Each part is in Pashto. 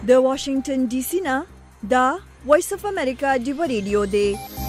د واشنگټن ډي سي نه دا وایس اف امریکا دی ریډیو دی.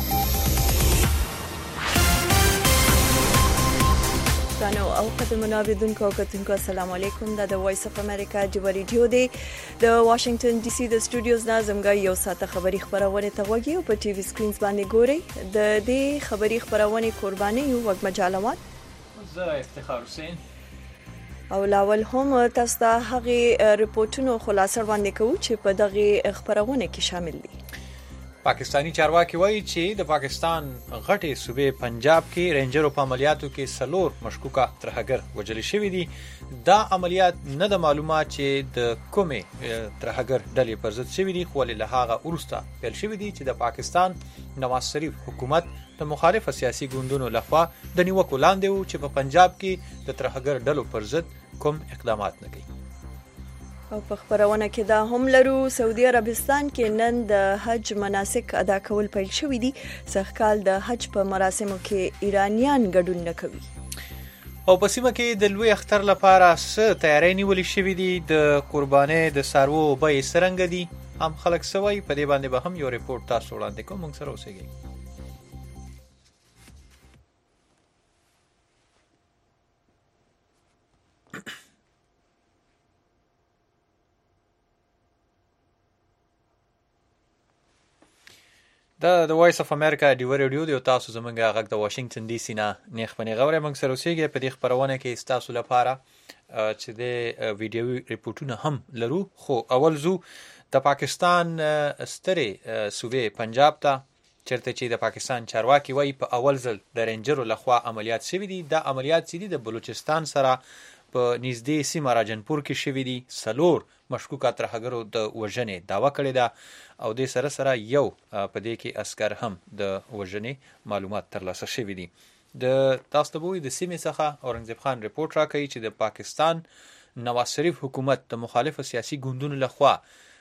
نو او قدمونه اوریدونکو او کتونکو السلام علیکم. دا د وایس اف امریکا دی ریډیو دی د واشنگټن ډي سي د سټوډیوز نه زموږ یو ساعت خبری خبرونه ته وګورئ او په ټي وي سکرینز باندې ګورئ. د دې خبری خبرونه قرباني یو وګ مجالوات زه افتخار حسین او لاول هم تاسو ته هغه ریپورتونو خلاصه باندې کوو چې په دغه خبرونه کې شامل دي. پاکستانی چارواکي وایي چې د پاکستان غټي صوبې پنجاب کې رینجرو په عملیاتو کې سلور مشکوکه ترهګر وژل شوی دي. دا عملیات نه د معلومات چې د کومې ترهګر ډلې پر ضد شوی دي، خو له هغه وروسته پیل شوی دي چې د پاکستان نواز شریف حکومت د مخالف سیاسي ګوندونو لخوا د نیوکو لاندې و چې په پنجاب کې د ترهګر ډلو پر ضد کوم اقدامات نه کوي. او په خبرونه کې دا هم لرو سعودي عربستان کې نن د حج مناسک ادا کول پیل شوې دي. سږکال د حج په مراسمو کې ایرانیان ګډون نه کوي. او په سیمه کې د لوی اختر لپاره څه تیاری نیول شوې دي، د قربانۍ د سارو بیې څرنګه دي، هم خلک سوي په دې باندې به هم یو ریپورت تاسو وړاندې کوم. موږ سره اوسئ. د وایس اف امریکا دی ریډیو دی او تاسو زمونږه غږ د واشنگټن ډي سي نه نیخ پنې غوړې موږ سره اوسېږي. په دې خبرونه کې تاسو لپاره چې د ویډیو ریپورتونه هم لرو، خو اول زو د پاکستان سترې صوبې پنجاب ته چرته چې د پاکستان چارواکي وایي په اول ځل د رینجرو لخوا عملیات شوي دي. دا عملیات چې دي د بلوچستان سره په نږدې سیمه راجنپور کې شوي دي. سلور مشکوکه ترهګرو د وژنې دعوه کړې ده او د سره یو په دې کې عسكر هم د وژنې معلومات ترلاسه شوي دي. د تاسو ته د سیمې څخه اورنګزیب خان ریپورت راکوي چې د پاکستان نواز شریف حکومت د مخالف سیاسي ګوندونو لخوا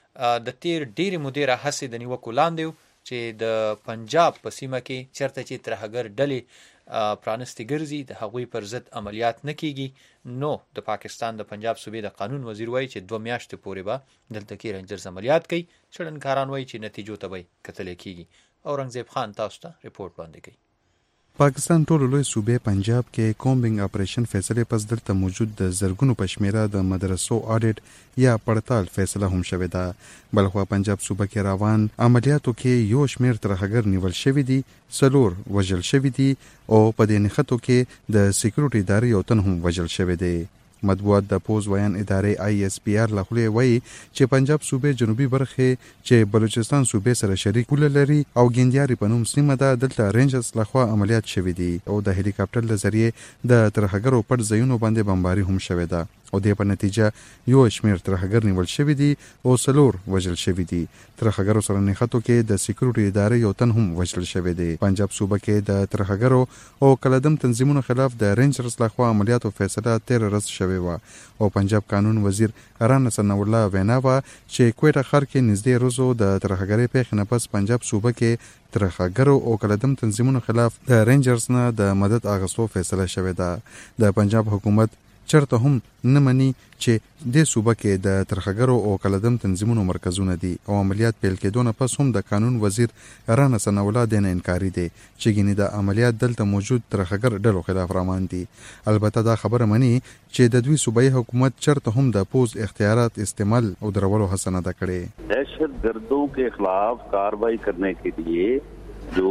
د تیر ډېرې مودې راهیسې د نیوکو لاندې چې د پنجاب په سیمه کې چرته چې ترهګر ډلې پرانستې ګرځي د هغوی پر ضد عملیات نه کیږي. نو د پاکستان د پنجاب صوبې د قانون وزیر وایي چې 2 میاشتې پورې به دلته کې رینجرز عملیات کوي. څېړنکاران وایي چې نتیجو ته به کتل کیږي. اورنګزیب خان تاسو ته ریپورت وړاندې کوي. پاکستان ټولو لوی صوبې پنجاب کې کومبینګ اپریشن فیصله پس دلته موجود د زرګونو پشمیره د مدرسو اډیټ یا پړتال فیصله هم شوې ده. بلخوا پنجاب صوبه کې روان عملیاتو کې یو شمیر ترهګر نیول شوی دي، سلور وژل شوی دي او په دې نښتو کې د سکیورټي ادارې یو تن هم وژل شوی دی. مطبوعات د پوز ویان ادارې ISPR لخوا وایي چې پنجاب صوبې جنوبي برخه چې بلوچستان صوبې سره شریک پوله لري او ګندیاري په نوم سیمه ده، دلته رینجرز لخوا عملیات شوي دي او د هلیکاپټر له ذریعې د ترهګرو پټ ځایونو باندې بمباري هم شوې ده او د په نتیجه یو شمیر ترهګر نیول شوی دي او سلور وژل شوی دي. ترهګرو سره نښتو کې د سکیورټي ادارې یو تن هم وژل شوی دی. پنجاب صوبه کې د ترهګرو او کلدم تنظیمونو خلاف د رینجرز لخوا عملیاتو فیصله 13 ورځ شوی و او پنجاب قانون وزیر رانا ثنا الله وینا و چې کوټه خر کې نږدې روزو د ترهګرۍ پیښې نه پس پنجاب صوبه کې ترهګرو او کلدم تنظیمونو خلاف د رینجرز نه د مدد اغوستو فیصله شوی ده. د پنجاب حکومت چرته هم نه مني چې د صوبه کې د ترهګرو او کلدم تنظیمونو مرکزونه دي او عملیات پیل کېدو نه پس هم د قانون وزیر رانا ثنا الله د نه انکاري دي چې ګینه د عملیات دلته موجود ترهګر ډلو خلاف روان دي. البته دا خبره مني چې د دوی صوبایي حکومت چرته هم د پوز اختیارات استعمال او درولو هڅه نه کړې. دهشت گردوں کے خلاف کارروائی کرنے کے لیے جو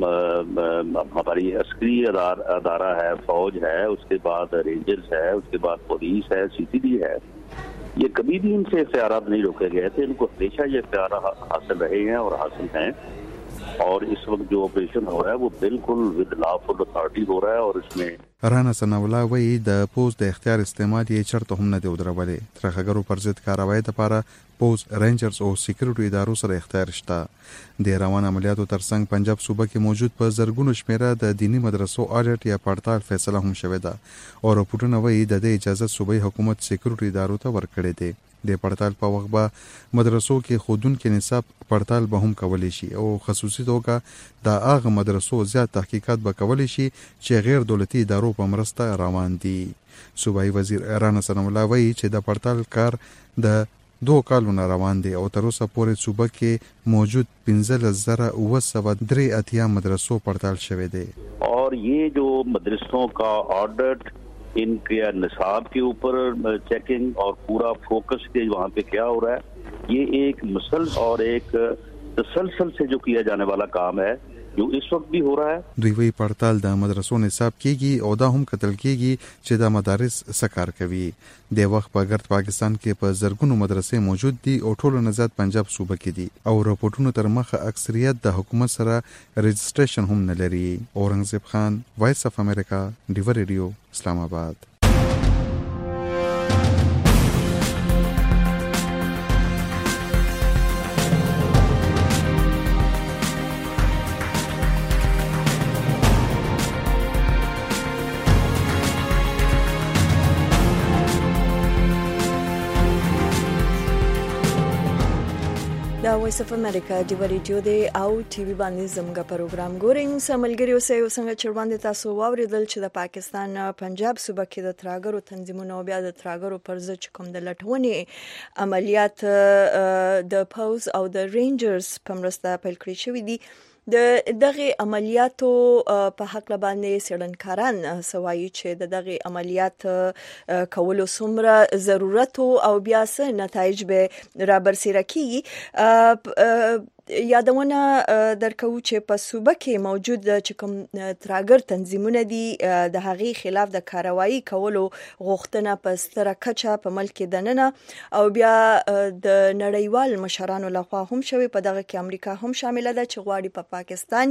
ہماری عسکری ادارہ ہے، فوج ہے، اس کے بعد رینجرز ہے، اس کے بعد پولیس ہے، CCD ہے، یہ کبھی بھی ان سے اختیارات نہیں روکے گئے تھے. ان کو ہمیشہ یہ اختیارات حاصل رہے ہیں اور حاصل ہیں اور اس وقت جو آپریشن ہو رہا ہے وہ بالکل ود لافل اتھارٹی ہو رہا ہے اور اس میں رانا ثنا الله وایي د پوز د اختیار استعمال یې چرته هم نه دی ودرولې. ترهګرو پر ضد کاروایی لپاره پوز، رینجرز او سکیورټي ادارو سره اختیار شته. د روان عملیاتو ترڅنګ پنجاب صوبه کې موجود په زرګونو شمیره د دینی مدرسو اډیټ یا پړتال فیصله هم شوې ده او رپورټونه وایي د دې اجازه صوبایي حکومت سکیورټي ادارو ته ورکړې ده. د پړتال په وخت به مدرسو کې خودونکو نصاب پړتال به هم کولی شي او خصوصي توګه د هغه مدرسو زیات تحقیقات به کولی شي چې غیر دولتي ادارو په مرسته روان دي. صوبایي وزیر رانا ثنا الله وایي چې د پړتال کار د 2 کالونه روان دي او تر اوسه پورې صوبه کې موجود 15983 مدرسو پړتال شوه دي. और ये जो मदरसों का ऑडिट, इनके निसाब के ऊपर चेकिंग और पूरा फोकस के वहाँ पे क्या हो रहा है, ये एक मुसलसल और एक तसलसल से जो किया जाने वाला काम है जो इस वक्त भी हो रहा है. دوی وی پړتال د مدرسو نصاب کیږي او دا هم قتل کیږي چې د مدارس سکار کوي. د وخت په ګرد پاکستان کې په زرګونو مدرسې موجود دي او ټولو نه زیات پنجاب صوبه کې دي او راپورټونو تر مخه اکثریت د حکومت سره رجسټریشن هم نه لري. اورنګزیب خان، وایس اف امریکا، ډیو ریډیو، اسلام آباد. دا وایس اف امریکا ډیو ریډیو دی او ټي وي باندې زموږ پروګرام ګورئ. سملګری اوسئ او څنګه چړوان تاسو واوریدل چې د پاکستان پنجاب صوبه کې د تراګرو تنظیمونو بیا د تراګرو پر ضد کوم د لټونې عملیات د پوز او د رینجرز په مرسته پیل کړی شوی دي. د دغه عملیاتو په حق باندې سړنکاران سوایي چې دغه عملیات کولو څومره ضرورت او بیا څه نتایج به را برسېره کیږي. یادونه درکو چې په صوبه کې موجود چې کوم تراګر تنظیمونه دي د هغې خلاف د کاروایی کولو غوښتنه په ستره کچه په ملک دننه او بیا د نړیوال مشرانو لخوا هم شوی. په دغه کې امریکا هم شامل ده چې غواړي په پاکستان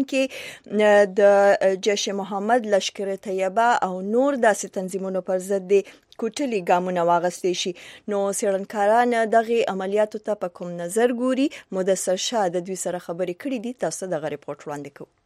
کې د جیش محمد، لشکر طیبه او نور داسې تنظیمونو پر ضد کوټلي ګامونه واغستې شي. نو سړنکاران دغه عملیاتو ته په کوم نظر ګوري؟ مدثر شاه د دوی سره خبرې کړې دي. تاسو دغه ریپورت وړاندې کوو.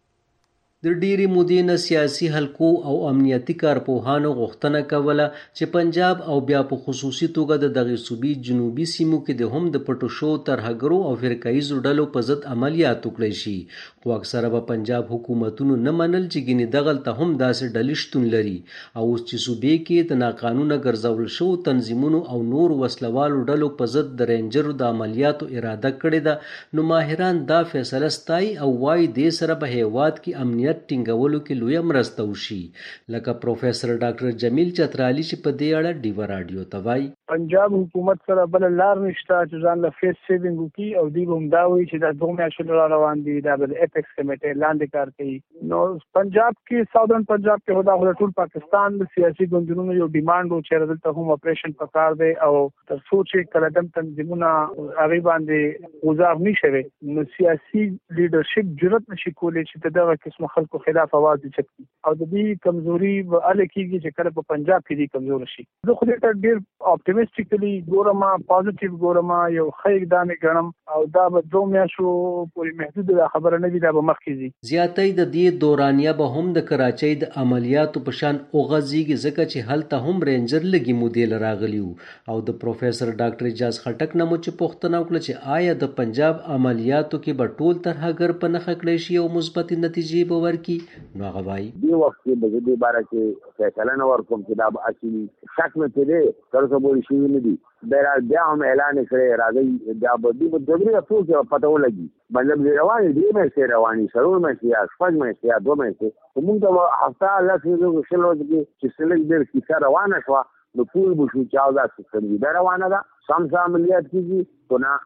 د ډېری مودې نه سیاسي حلقو او امنیتي کارپوهانو غوښتنه کوله چې پنجاب او بیا په خصوصي توګه د دغه صوبې جنوبي سیمو کې د هم د پټو شو ترهګرو او فرقایزو ډلو په ضد عملیات وکړي شي. خو اکثره به پنجاب حکومتونو نه منل چې ګینې دغلته هم داسې ډلې شتون لري او اوس چې صوبې کې د ناقانونه ګرځول شو تنظیمونو او نور وسلوالو ډلو په ضد د رینجرو د عملیاتو اراده کړې ده، نو ماهران دا فیصله ستایي او وایي دې سره به هیواد کې امنیت ټینګولو کې لویه مرسته وشي. لکه پروفیسر ډاکټر جمیل چترالی چې په دې اړه ډیو رادیو ته وایي پنجاب حکومت سره بل لار نشته چې ځان له فیس سیوینګ وکړي او دوی به هم دا وایي چې دا 2 میاشتې روان دي، دا به د اپیکس کمیټې لاندې کار کوي. نو پنجاب کې ساوثرن پنجاب کې هدا ټول پاکستان د سیاسي ګوندونو یو ډیماند و چې دلته هم اپریشن پکار دی او تر څو چې کلدم تنظیمونه هغه باندې وزار نشوي نو سیاسي لیډرشپ جرأت نشي کولی چې دغه قسم خلکو خلاف आवाज وچتي او د دې کمزوري ال کېږي چې کله په پنجاب کې دي کمزور شي. زه خو دې ډېر اپټیمیسټیکلی ګورم، پوزټیو ګورم، یو خیر دامه ګڼم او دا به 2 میاشتو پورې محدود خبره نه وي، دا به مخکې ځي. زیاتې د دې دورانیه به هم د کراچۍ د عملیاتو په شان اوغځيږي ځکه چې هلته هم رینجر لګي مودیل راغلی او د پروفیسر ډاکټر اجاز خټک نه مو چې پوښتنه وکړه چې آیا د پنجاب عملیاتو کې به ټول ترهګر په نخښه کړی شي او مثبت نتیجې به ورکړي؟ نو هغه وایي دې وخت کې د دې باره کې فیصله نه ورکوم چې دا به اصلي شک مې پرې تر اوسه پورې شوي نه دي. بهرحال بیا هم اعلان کړی راځي دا به دې دوه څو کې پته ولګي مطلب روانې دې مې رواني سرور مې یا شپږ مې یا 2 مې موږ د هفته الله کې شل ورځې کې چې سلګ ډېر کیسه روانه شوه نو پول بشو چاو دا سیستم دی روانه ده سم عملیات کیږي تو نه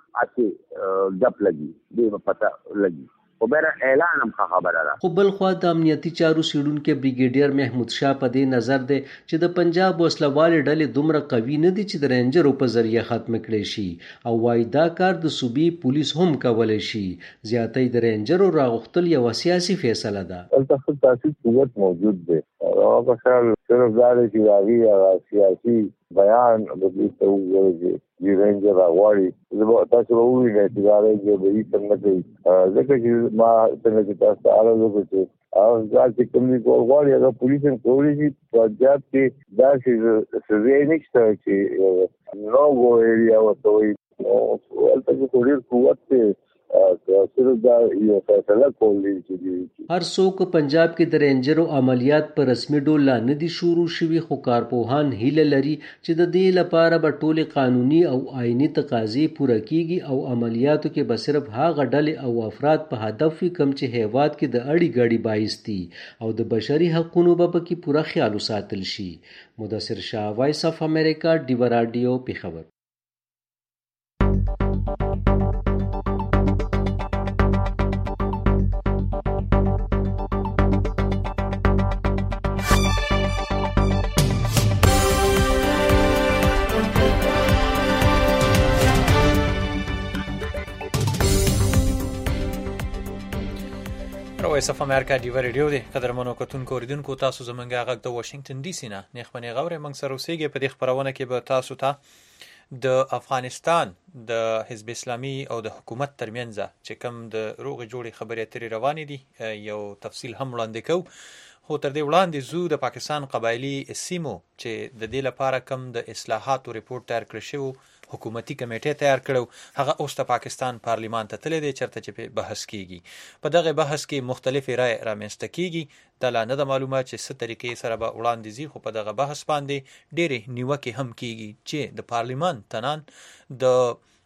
اته ډپ لګي دې پته لګي خو بهر اعلان هم خبره ده. خو بل خوا د امنیتي چارو سیډونکو بریګیډیر محمود شاه په دې نظر دی چې د پنجاب وسلوال ډلې دومره قوي نه دي چې د رینجرو په ذریعہ ختم کړي شي او وايي دا کار د صوبې پولیس هم کولای شي. زیاتې د رینجرو راغختل یو سیاسي فیصله ده. دلته تاسیس قوت موجود دی او مثلا صرف دا چې راغی سیاسي بیان د دې ته وګورئ چې رینجر راغوري زه تاسو وایي چې دا رینجر به یې څنګه کوي ځکه چې ما څنګه چې تاسو اړه وکړئ او دا چې کومې غواړي هغه پولیس هم کولی شي. پنجاب کې دا چې سزا نشته چې نو وو ایریا ورته وایي هلته کې ډېر قوت دی صرف دا یو فیصله کولی چې هر څوک پنجاب کې د رینجرو عملیات په رسمي ډول لا نه دي شروع شوي، خو کارپوهان هیله لري چې د دې لپاره به ټولې قانوني او آئینی تقاضې پوره کیږي او عملیاتو کې به صرف هغه ډلې او افراد په هدف وي کوم چې هیواد کې د اړې ګړې باعث دي او د بشري حقونو به پکې پوره خیال وساتل شي. مدثر شاه، وایس اف امریکا، ډیو رادیو، پیښور. وایس اف امریکا ډیو رادیو دی. قدرمنو کتونکو اوریدونکو، تاسو زمونږ غږ د واشنگټن ډي سي نه نیخمنې غوړې موږ سره اوسېږئ. په دې خپرونه کې به تاسو ته د افغانستان د حزب اسلامي او د حکومت ترمنځ چې کوم د روغې جوړې خبرې اترې روانې دي یو تفصیل هم وړاندې کوو. خو تر دې وړاندې زو د پاکستان قبایلی سیمو چې د دې لپاره کوم د اصلاحاتو ریپورت تیار کړی شوی حکومتي کمیټه تیار کړو، هغه اوس د پاکستان پارلیمان ته تللی دی چرته چې په بحث کیږي. په دغه بحث کې مختلفې رائے رامنځته کیږي. دا لا نه د معلومه چې څه طریقې سره به وړاندې ځي، خو په دغه بحث باندې ډېرې نیوکې هم کیږي چې د پارلیمان تنان د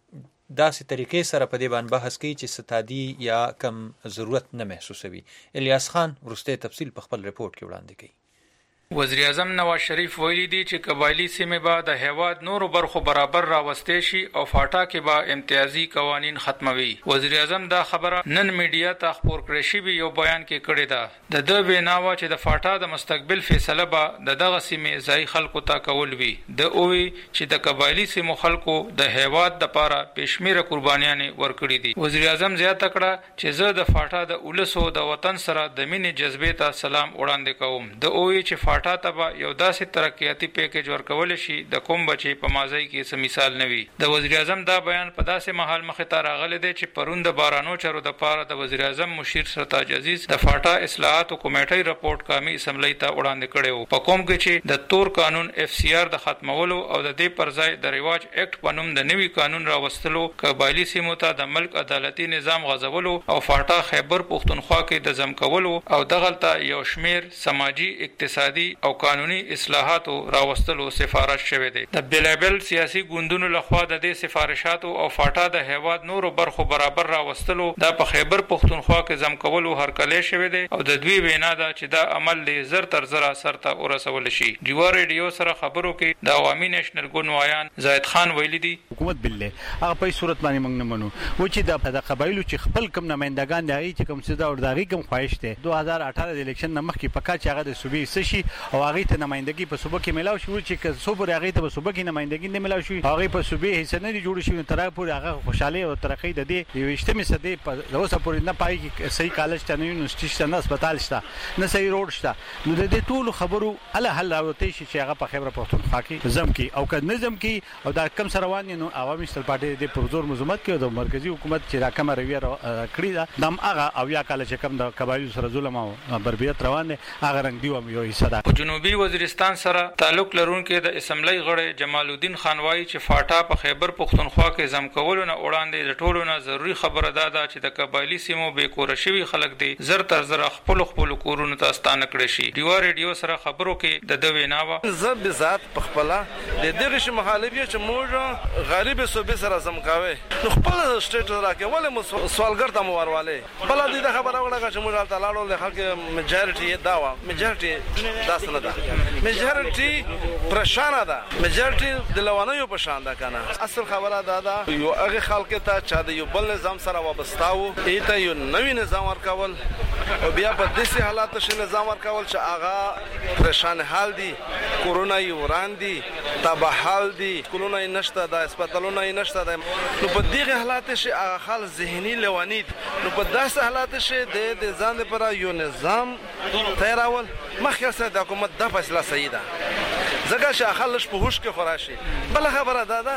داسې طریقې سره په دې باندې بحث کوي چې ستادي یا کم ضرورت نه محسوسوي. الیاس خان وروستی تفصیل په خپل ریپورت کې وړاندې کوي. وزیر اعظم نواز شریف ویلي دي چې قبایلی سیمې به د هیواد نورو برخو برابر راوستې شي او فاټا کې به امتیازي قوانین ختموي. وزیر اعظم دا خبره نن میډیا ته خپور کړې شوی یو بیان کې کړې ده. د ده وینا وه چې د فاټا د مستقبل فیصله به د دغه سیمې ځایي خلکو ته کول وي. د اووی چې د قبایلی سیمو خلکو د هیواد دپاره بېشمېره قربانیانې ورکړي دي. وزیر اعظم زیاته کړه چې زه د فاټا د اولسو د وطن سره د مینې جذبې ته سلام وړاندې کوم. د اووی چې فاټا ته به یو داسې ترقیاتي پیکیج ورکول شي د کوم بچي په ماضی کې څه مثال نه وي. د وزیر اعظم دا بیان په داسې مهال مخې ته راغلی دی چې پرون د بارانو چارو دپاره د وزیر اعظم مشیر سرتاج عزیز د فاټا اصلاحاتو کمیټې رپورټ قومي اسمبلۍ ته وړاندې کړی و، په کوم کې چې د تور قانون FCR د ختمولو او د دې پر ځای د رواج اکټ په نوم د نوي قانون راوستلو، قبایلي سیمو ته د ملک عدالتي نظام غځولو او فاټا خیبر پښتونخوا کې د ضم کولو او دغلته یو شمیر سماجی، اقتصادي او قانوني اصلاحاتو راوستلو سفارش شوی دی. د بیلابل سیاسي ګوندونو لخوا د دې سفارشاتو او فاټا د هیواد نورو برخو برابر راوستلو دا په خیبر پښتونخوا کې ضم کولو هرکلی شوی دی او د دوی وینا ده چې دا عمل دی زر تر زره سرته ورسول شي. ډیو رادیو سره خبرو کې د عوامي نیشنل ګوند وایان زاهد خان ویلي دي حکومت بل له هغه په صورت باندې موږ نه منو و چې د قبایلو چې خپل کم نمائندگان دی چې کوم څه دا او دغه کوم خواهش ده 2018 د الیکشن نه مخکې پکا چې هغه د صوبې سشي او هغه ته نمائندګي په صوبه کې ملاو شو چې صوبه هغه ته په صوبه کې نمائندګي نه ملاو شو، هغه په صوبې حصہ نه جوړ شو. تر هغه هغه خوشاله او ترقی د دې 20مې صدې په اوسه پورې نه پای کې صحیح کالج ته نه یونیورسيټي شته، نه هسپتال شته، نه صحیح روډ شته. نو د دې ټول خبرو الله حل راوته شي چې هغه په خیبر پښتونخوا کې زم کې او که نظم کې او دا کم سره روان نو عوامي سل پارټي د پرزور مزمت کې د مرکزی حکومت چې راکمه رویه کړی دا دم هغه او یا کال چې کم د قبایل سره ظلم او بربریت روان دي هغه رنګ دی او یو حصہ ده. په جنوبي وزیرستان سره تعلق لرونکي د اسمبلی غړی جمال الدین خان وایي چې فاټا په خیبر پښتونخوا کې ضم کولو نه وړاندې د ټولو نه ضروري خبره ده چې د قبایلي سیمو بې کوره شوي خلک دي زر تر زره خپل کورونو ته ستانه کړی شي. ډیو رادیو سره خبرو کې د وینا وه زه به ذات په خپله د دغه شي مخالف یم چې موږ غریب صوبې سره ضم کوي نو خپل سټیټ راکې ولې مو سوالګر ته مو ورواله بل دې خبره وړه چې موږ ته لاړو له خلک میجارټي دا و میجارټي داس نه ده میجارټي پرشانه ده میجارټي د لوانیو په شان ده کنه. اصل خبره ده یو هغه خلک ته چې د یو بل نظام سره وابستاو ایته یو نوی نظام ورکول او بیا په داسې حالاتو کې نظام ورکول چې هغه پرشان حال دي، کورونا یې وران دي، تبه حال دي، کولونه یې نشته، د هسپتالونه یې نشته ده. نو په دغه حالاتو کې هغه خل ذهني لوانی نو په داسې حالاتو کې د ځان لپاره یو نظام تیارول مخکې سره د حکومت د فیصله صحیح ده ځکه چې خلک په هوش کې خوراشي. بل خبره ده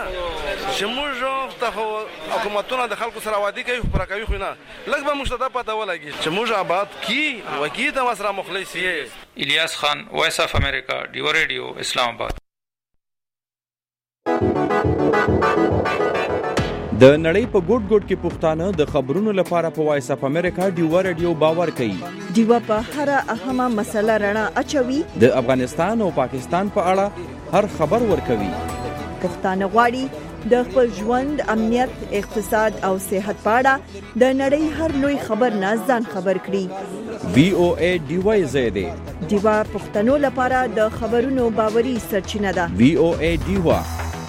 چې موږ ته حکومتونه د خلکو سره وادي کوي پر کوي خو نه لږ به موږ ته پته ولګي چې موږ آباد کی وکیل د مسره مخلص یې. الیاس خان، وایس اف امریکا، ډیو رادیو، اسلام آباد. د نړۍ په ګوټ ګوټ کې پښتانه د خبرونو لپاره په وایس اف امریکا ډیوا رادیو باور کوي. ډیوا په هر اهمه مسله رڼا اچوي. د افغانستان او پاکستان په اړه هر خبر ورکوي. پښتانه غواړي د خپل ژوند، امنیت، اقتصاد او صحت په اړه د نړۍ هر لوی خبر نه ځان خبر کړي. VOA ډیوا زیاده ډیوا پښتنو لپاره د خبرونو باوري سرچینه ده. VOA ډیوا.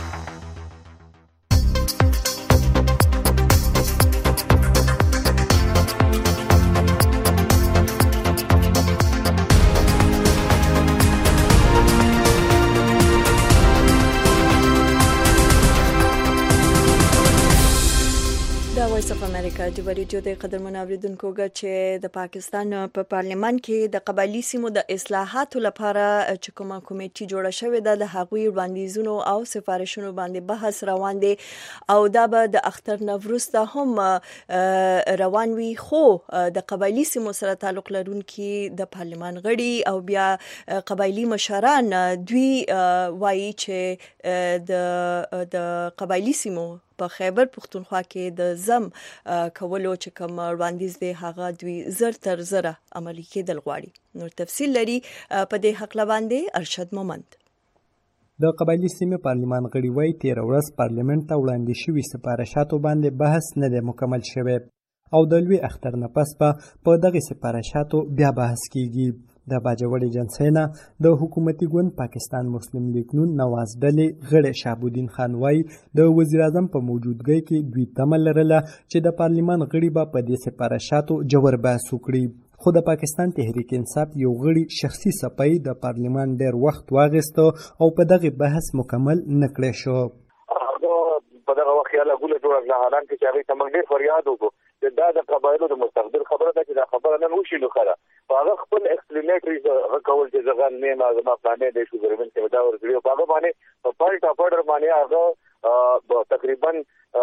ډیوا رادیو د قدرمن اوریدونکو چې د پاکستان په پارلیمان کې د قبایلی سیمو د اصلاحاتو لپاره چې کومه کمیټه جوړه شوې ده د هغوی وړاندیزونو او سفارشونو باندې بحث روان دي او دا به د اختر نوروز ته هم روان وي. خو د قبایلی سیمو سره تعلق لرونکي د پارلیمان غړي او بیا قبایلی مشران دوی وایي چې د قبایلی سیمو په خیبر پختونخوا کې د زم کولو چې کوم وړاندیز دی هغه دوی زر تر زره عملي کېدل غواړي. نور تفصیل لري په دې حق باندې ارشد مومند. د قبایلی سیمې پارلیمان غړي وایي 13 ورځ پارلیمنت ته وړاندې شوي سفارشاتو باندې بحث نه دی مکمل شوی او د لوی اختر نه پس په دغه سفارشاتو بیا بحث کیږي. د باجوړي جنسینا د حکومتي ګوند پاکستان مسلم لیگ نون نواز ډلې غړي شهابالدین خان وایي د وزیر اعظم په موجودګۍ کې دوی تمه لرله چې د پارلیمان غړي به په دې سفارشاتو جوړ بحث وکړي. خو د پاکستان تحریک انصاف یو غړي شخصي صفای د پارلیمان ډیر وخت واغسته او په دغه بحث مکمل نکړې شو. په دغه وخت یاله ګوله جوړه حالان کې چې هغه تمنګ ډیر فریاد وکړو دا د قبایلو د مستقبل خبره ده چې دا خبره نن وشي نو خره هغه خپل ایکسپلینیټری کول چې ځغان نه ما زما پلانې د شو ګورنمنت کې دا ورغلیو هغه باندې په پالټا پاډر باندې هغه تقریبا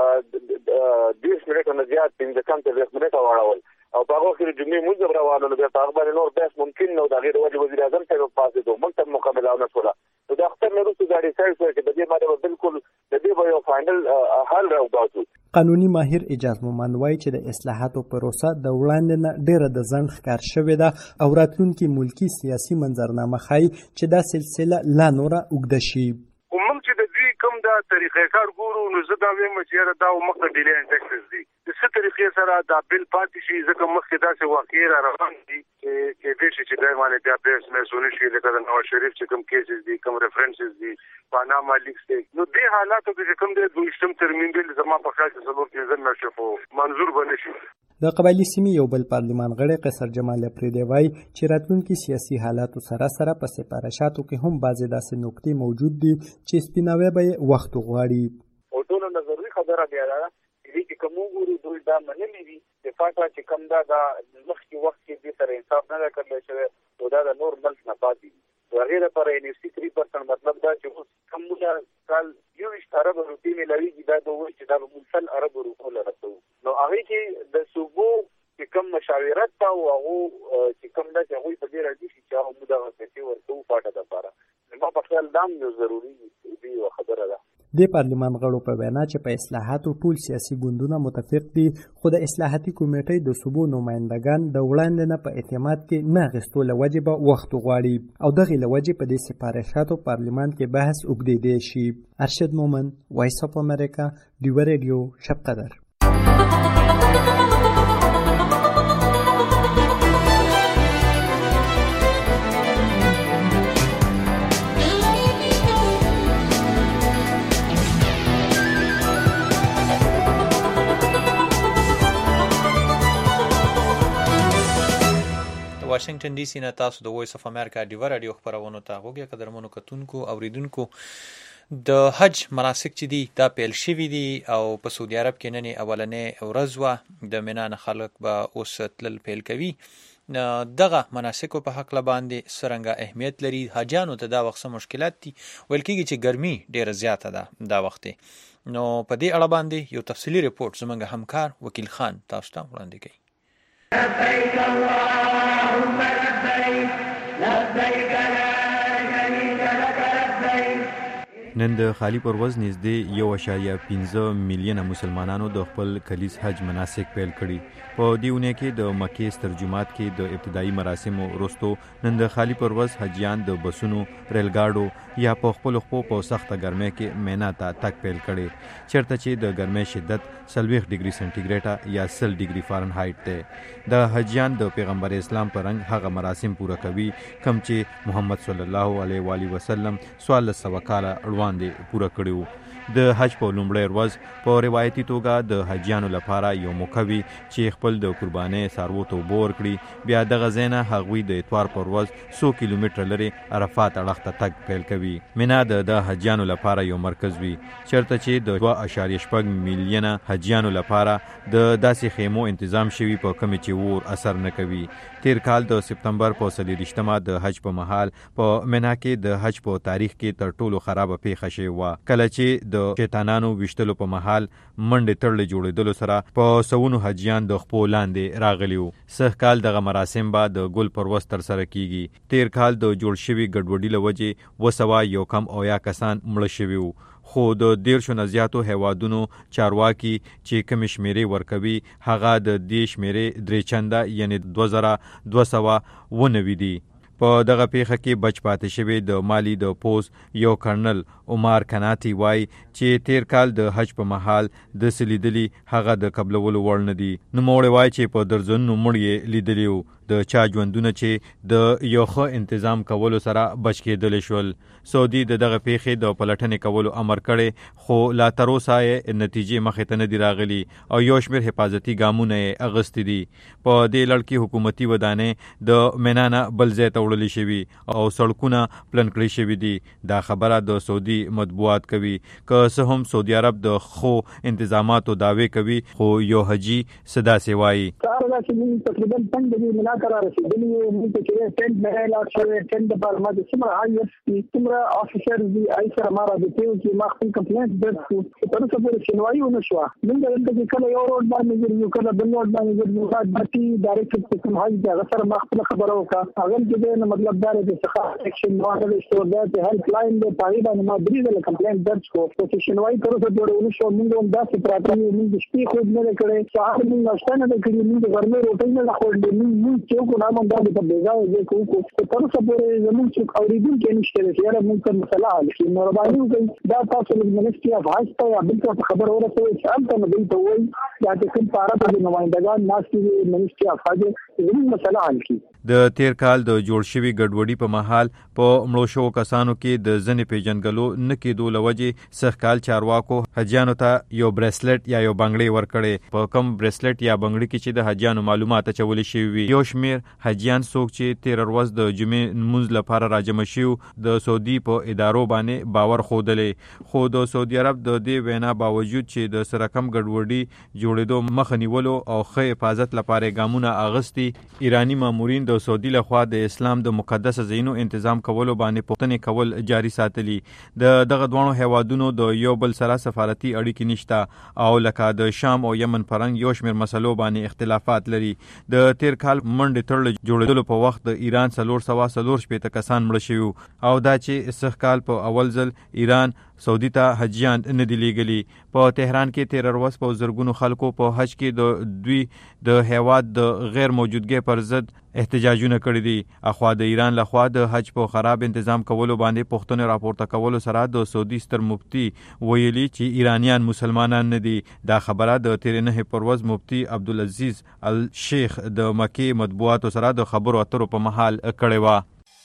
20 منټه نه زیات 15 منټه واړول او هغه کې جمعې موږ روانو نو په هغه باندې نور بحث ممکن نو دا غیر وزیر اعظم ته پاسې دوه مکتب مقابله نه شوله. دا اختر نو څه غاډي سایډ چې د دې باندې بالکل د دې یو فائنل حل راوباسو. قانوني ماهر اجازه مومند وایي چې د اصلاحاتو پروسه د وړاندې نه ډیره د ځنډ ښکار شوې ده او راتلونکي ملکی سیاسي منظرنامه ښایي چې دا سلسله لا نوره اوږده شي. موږ چې د دوی کوم دا طریقې کار ګورو نو زه دا وایم چې دا مخ د ډیلی انډکسز دي د څه طریقې سره دا بل پاتې شي ځکه مخکې داسې واقعي را روان دي چې دې چې دا باندې بیا بحث محسوس شي لکه د نواز شریف چې کوم کیسز دي کوم ریفرنسز دي پاناما لیکس دي نو دې حالاتو کې کوم د دویشتم ترمیم بل زما په خیال کې څلور کې ځنه شفو منظور بنه شي. د قبایلی سیمې یو بل پارلیمان غړی قیصر جمال افریدی وایي چې راتلونکي سیاسي حالاتو سره سره په سفارشاتو کې هم بعضې داسې نقطې موجود دي چې سپیناوی به یې وخت غواړي. او ټول نظري خبره بیا ده چې کوم ګورو دوی دا منلي دي چې فاټا چې کوم دا مخکې وخت کې د سره انصاف نه کړل شوی او دا د نور ملک نه پاتې دي غیر پر انیسي 3% مطلب دا چې کومه کال یو اشاره روتینه لري چې دا دوی چې دا مسل عرب روکو لرته نو هغه کې د صوبو چې کوم مشاورت او هغه چې کوم دا چې هغه په دې راځي چې هغه موږ د څه ورته فاټا د لپاره نو په خپل دام یو ضروری دی یو خبره ده. د پارلیمان غړو په وینا چې په اصلاحاتو ټول سیاسي ګوندونه متفق دي خو د اصلاحاتي کمیټې د صوبو نمائندگان د وړاندې نه په اعتماد کې نه غستو لوجه به وخت غواړي او دغه لوجه په دې سفارشاتو پارلیمان کې بحث وګړي شي. ارشد مومند، وایس اف امریکا، ډیوا رادیو، شب قدر. واشنگټن ډي سي نه تاسو د وایس اف امریکا ډیوا رادیو خبرونه ته غوږی قدرمنو کتونکو اوریدونکو. د حج مناسک چې دي دا پیل شوي دي او په سعودي عرب کې نن اولنې ورځ وه د مینا نه خلک به اوس تلل پیل کوي. دغه مناسکو په حق باندې څرنګه اهمیت لري حاجانو ته دا وخت مشکلات دي ویل کېږي چې ګرمي ډیره زیاته ده دا وخت نو په دې اړه باندې یو تفصیلی ریپورت زموږ همکار وکیل خان تاسو ته وړاندې کوي. لبيك اللهم لبيك لبيك لا شريك لك لبيك نن د خالی پرواز نږدې 1.15 میلیونه مسلمانانو د خپل کلیز حج مناسک پیل کړي. په دیونه کې د مکې سترجمات کې د ابتدایي مراسمو وروسته نن د خالی پرواز حجیان د بسونو، ریل ګاډو یا په خپل خپل په سخته ګرمۍ کې مینا ته تک پیل کړي، چیرته چې د ګرمۍ شدت 40 ډیګري سنټیګریډ یا 100 ډیګري فارنهایت دی. د حجیان د پیغمبر اسلام پر رنګ هغه مراسم پوره کوي کوم چې محمد صلی الله علیه و آله وسلم 1400 کاله وړاندې پوره کړیو. د حج په لومړۍ ورځ په روایتي توګه د حجیانو لپاره یو موقع وي چې خپل د قربانۍ څاروو ته اوبه ورکړي. بیا دغه ځای نه هغوی د اتوار پر ورځ 100 کیلومتره لرې عرفات اړخ ته تګ پیل کوي. مینا د حجیانو لپاره یو مرکز وي چیرته چې د 2.8 میلیونه حجیانو لپاره د داسې خیمو تنظیم شوی په کومې چې اور اثر نه کوي. تیر کال د سپتمبر په 23مه د حج په مهال په مینا کې د حج په تاریخ کې تر ټولو خرابه پیښه شوې وه، کله چې د شیطانانو ویشتلو په مهال منډې تړلې جوړېدلو سره په سوونو حجیان د خپو لاندې راغلي وو. سږ کال دغه مراسم به د ګل پر ورځ ترسره کیږي. تیر کال د جوړ شوي ګډوډي له وجې 201 کسان مړه شوي وو، خو د 10 نه زیاتو هیوادونو چارواکي چې کم شمیرې ورکوي هغه د دې شمیرې 3 چنده یعنی 2290 دي. په دغه پیښه کې بچ پاتې شوی د مالی د پوز یو کرنل عمر کناتی وای چې تیر کال د حج په مهال د سلیدلی هغه د قبلولو وړ نه دي. نو موړ وای چې په درځنو مړی لیدلی وو د چا ژوندونه چې د یو ښه تنظیم کولو سره بچ کېدل شول. سعودي دغه پیښې د پلټنې کولو امر کړي خو لا تر اوسه نتیجې مخې ته نه دی راغلي او یو شمېر حفاظتي ګامونه یې اغوستي دي. په دې لړ کې حکومتي ودانې د مینا نه بل ځای ته وړلې شوي او سړکونه پلن کړي شوي دي. دا خبره د سعودي مطبوعات کوي. که څه هم سعودي عرب د خو انتظاماتو دعوی کوي خو یو حجي صدا سی وایي تقریبا 5 مینا قرار رسیدلی موږ چې ټینټ نه لاړ شوی ټینټ د پرما د سمره هاي سمره افیسر دی ایسر مارا د تیو چې ما خپل کمپلیټ درته تر څو پورې شنوایي ونه شو. موږ دلته کله یو روډ باندې ګرځو کله بل روډ باندې ګرځو باندې ډایرکټ کوم حج د غسر ما خپل خبره وکړه هغه چې نه مطلب دا دی چې څخه اکشن واخلې شو دا چې هر کلاین د پای باندې ما درې د کمپلیټ درج کو چې شنوایي تر څو پورې ونه شو. موږ هم داسې پراته موږ شپې خود نه کړې سهار موږ ناشته نه کړې موږ ګرمه روټۍ نه خوړلې موږ چې کو نامه دا په بیګاو دې کو تر څو پورې زموږ چې اوریدونکو نشته چې موږ ته مسله حل شي. مهرباني وکړئ دا تاسو له منسټري اف حج ته یا بل څه خبر ورسوي چې انت نه دی ته وایي دا چې کوم پاره د نمائندگان ناشتي منسټري اف حج زموږ مسله حل کړي. د تیر کال د جوړ شوي ګډوډي په مهال په مړو شوو کسانو کې د ځنې پیژنګلو نه کېدو له وجې سږ کال چارواکو حجیانو ته یو بریسلټ یا یو بنګړی ورکړی. په کم بریسلټ یا بنګړي کې چې د حجیانو معلومات اچولي شوي وي. یو شمیر حجیان څوک چې 13 ورځ د جمعې لمونځ لپاره راجمع شوي د سعودي په ادارو باندې باور ښودلی، خو د سعودي عرب د دې وینا باوجود چې د سره کم ګډوډي جوړېدو مخه نیولو او ښه حفاظت لپاره ګامونه اغوستي، ایرانی مامورین د سعودي لخوا د اسلام د مقدس ځایونو تنظیم کولو باندې پوښتنې کول جاري ساتلي. د دغه دوه هیوادونو د یو بل سره سفارتي اړیکې نشته او لکه د شام او یمن پرنګ یو شمیر مسلو باندې اختلافات لري. د تیر کال منډې تړل جوړېدلو په وخت د ایران 440 کسان مړه شوي او دا چې سږ کال په اول ځل ایران سعودي ته حجیان نه دي لیږلي. په تهران کې 13 ورځ په زرګونو خلکو په حج کې د دوی د هیواد د غیر موجودګۍ پر ضد احتجاجونه کړي دي. اخوا د ایران لخوا د حج په خراب تنظیم کولو باندې پوښتنه راپورته کولو سره د سعودي ستر مفتي ویلي چې ایرانیان مسلمانان نه دي. دا خبره د 13 پر ورځ مفتي عبدالعزیز الشیخ د مکې مطبوعاتو سره د خبرو اترو په مهال کړې وه.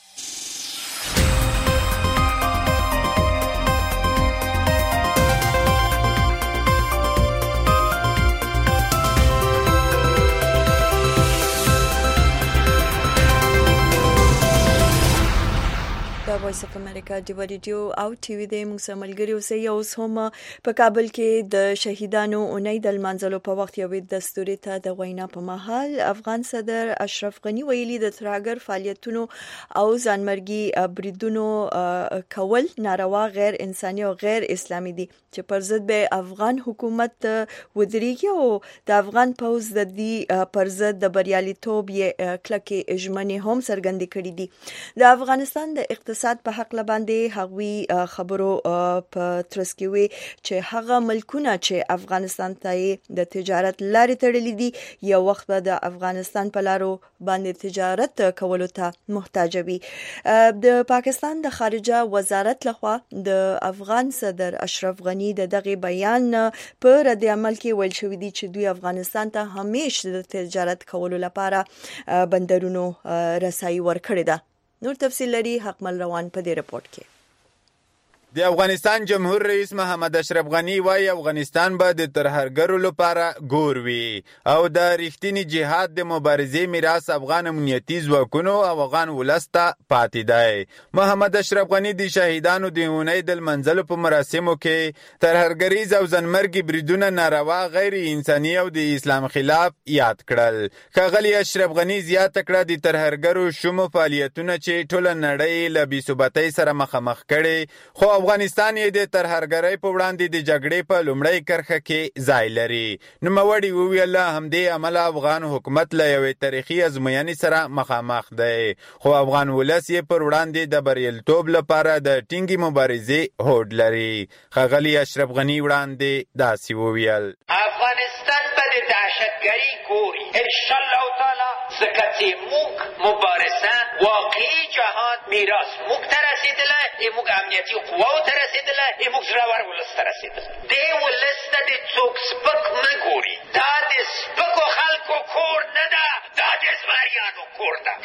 وایس اف امریکا د ریډیو او ټي وي د موږ سره ملګري اوسئ. اوس هم په کابل کې د شهیدانو اونۍ د لمانځلو په وخت یو دستوري ته د وینا په مهال افغان صدر اشرف غنی ویلي د ترهګر فعالیتونو او ځانمرګي بریدونو کول ناروا، غیر انساني او غیر اسلامي دي چې پر ضد به افغان حکومت ودرېږي او د افغان پوز د دې پر ضد د بریالیتوب یې کلکې ژمنې هم څرګندې کړې دي. د افغانستان د اقتصاد په حق باندې هغوی خبرو په ترڅ کې وي چې هغه ملکونه چې افغانستان ته د تجارت لارې تړلې دي یو وخت به د افغانستان په لارو باندې تجارت کولو ته محتاج وي. د پاکستان د خارجه وزارت لخوا د افغان صدر اشرف غنی د دغه بیان په رد عمل کې ویل شوی دی چې دوی افغانستان ته همیشه د تجارت کولو لپاره بندرونو رسایي ورکړې ده. نور تفصیل لري حقمل روان په دې رپورت کې. د افغانستان جمهور رئیس محمد اشرف غنی وايي افغانستان به د ترهګرو لپاره ګور وي او د ریښتینی جهاد د مبارزې میراث افغان امنیتي ځواکونو او افغان ولس ته پاتې دی. محمد اشرف غنی د شهیدانو د اونۍ د لمانځلو په مراسمو کې ترهګریز او ځانمرګي بریدونه ناروا غیر انساني او د اسلام خلاف یاد کړل. ښاغلي اشرف غنی زیاته کړه د ترهګرو شومو فعالیتونه چې ټوله نړۍ له بېثباتۍ سره مخامخ کړي خو افغانستان یې د ترهګرۍ په وړاندې د جګړې په لومړۍ کرښه کې ځای لري. نوموړي وویل همدې امله افغان حکومت له یوې تاریخي ازموینې سره مخامخ دی خو افغان ولس یې پر وړاندې د بریالیتوب لپاره د ټینګې مبارزې هوډ لري. ښاغلي اشرف غني وړاندې داسې وویل افغانستان به د دهشتګرۍ ګوري انشاءالله تعالی ځکه چې موږ مبارزه واقعي جهاد میراث موږ ته رسېدلی موږ امنیتي قواو ته رسېدلی موږ زړور ولس ته رسېدلی. دې ولس ته د څوک سپک مه ګوري. دا د سپکو خلکو کور نه ده دا د زمریانو کور ده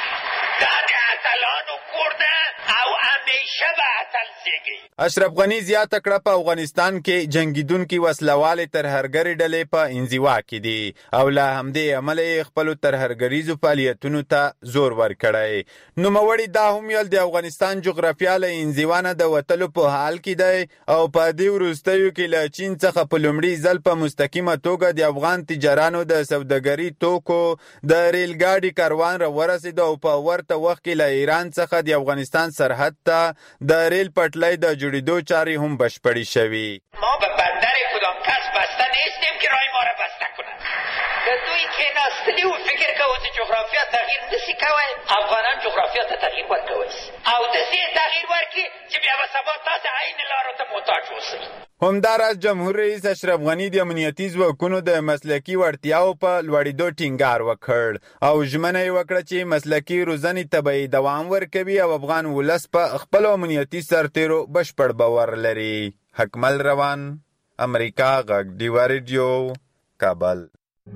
دا د اتلانو کور ده او همیشه به اتل زیږي. اشرف غني زیاته کړه په افغانستان کې جنګیدونکي وسلوالې ترهګرې ډلې په انزوا کې دي او له همدې امله یې خپلو ترهګریزو فعالیتونو ته زور ورکړی. نوموړي دا هم ویل د افغانستان جغرافیه له انزوا نه د وتلو په حال کې دی او په دې وروستیو کې له چین څخه په لومړي ځل په مستقیمه توګه د افغان تجارانو د سوداګري توکو د ریل ګاډي کاروان را ورسېد او په ورته وخت کې له ایران څخه د افغانستان سرحد ته د ریل پټلۍ د جوړېدو چارې هم بشپړې شوي. ما به بندر کدام کس بسته نیستیم که رای ما را بسته کنند. که دوی کېناستلي و فکر کوو چې جغرافیه تغییر نشي کوی افغانان جغرافیه ته تغییر ورکوی او داسې تغییر ورکړي چې بیا به سبا تاسې عین لارو ته محتاج اوسئ. همداراز جمهور رئیس اشرف غني د امنیتي ځواکونو د مسلکي وړتیاو په لوړېدو ټینګار وکړ او ژمنه یې وکړه چې مسلکي روزنې ته به دوام ورکوي او افغان ولس په خپلو امنیتي سرتېرو بشپړ باور لري. حکمل روان امریکا غږ ډیوا ریډیو کابل.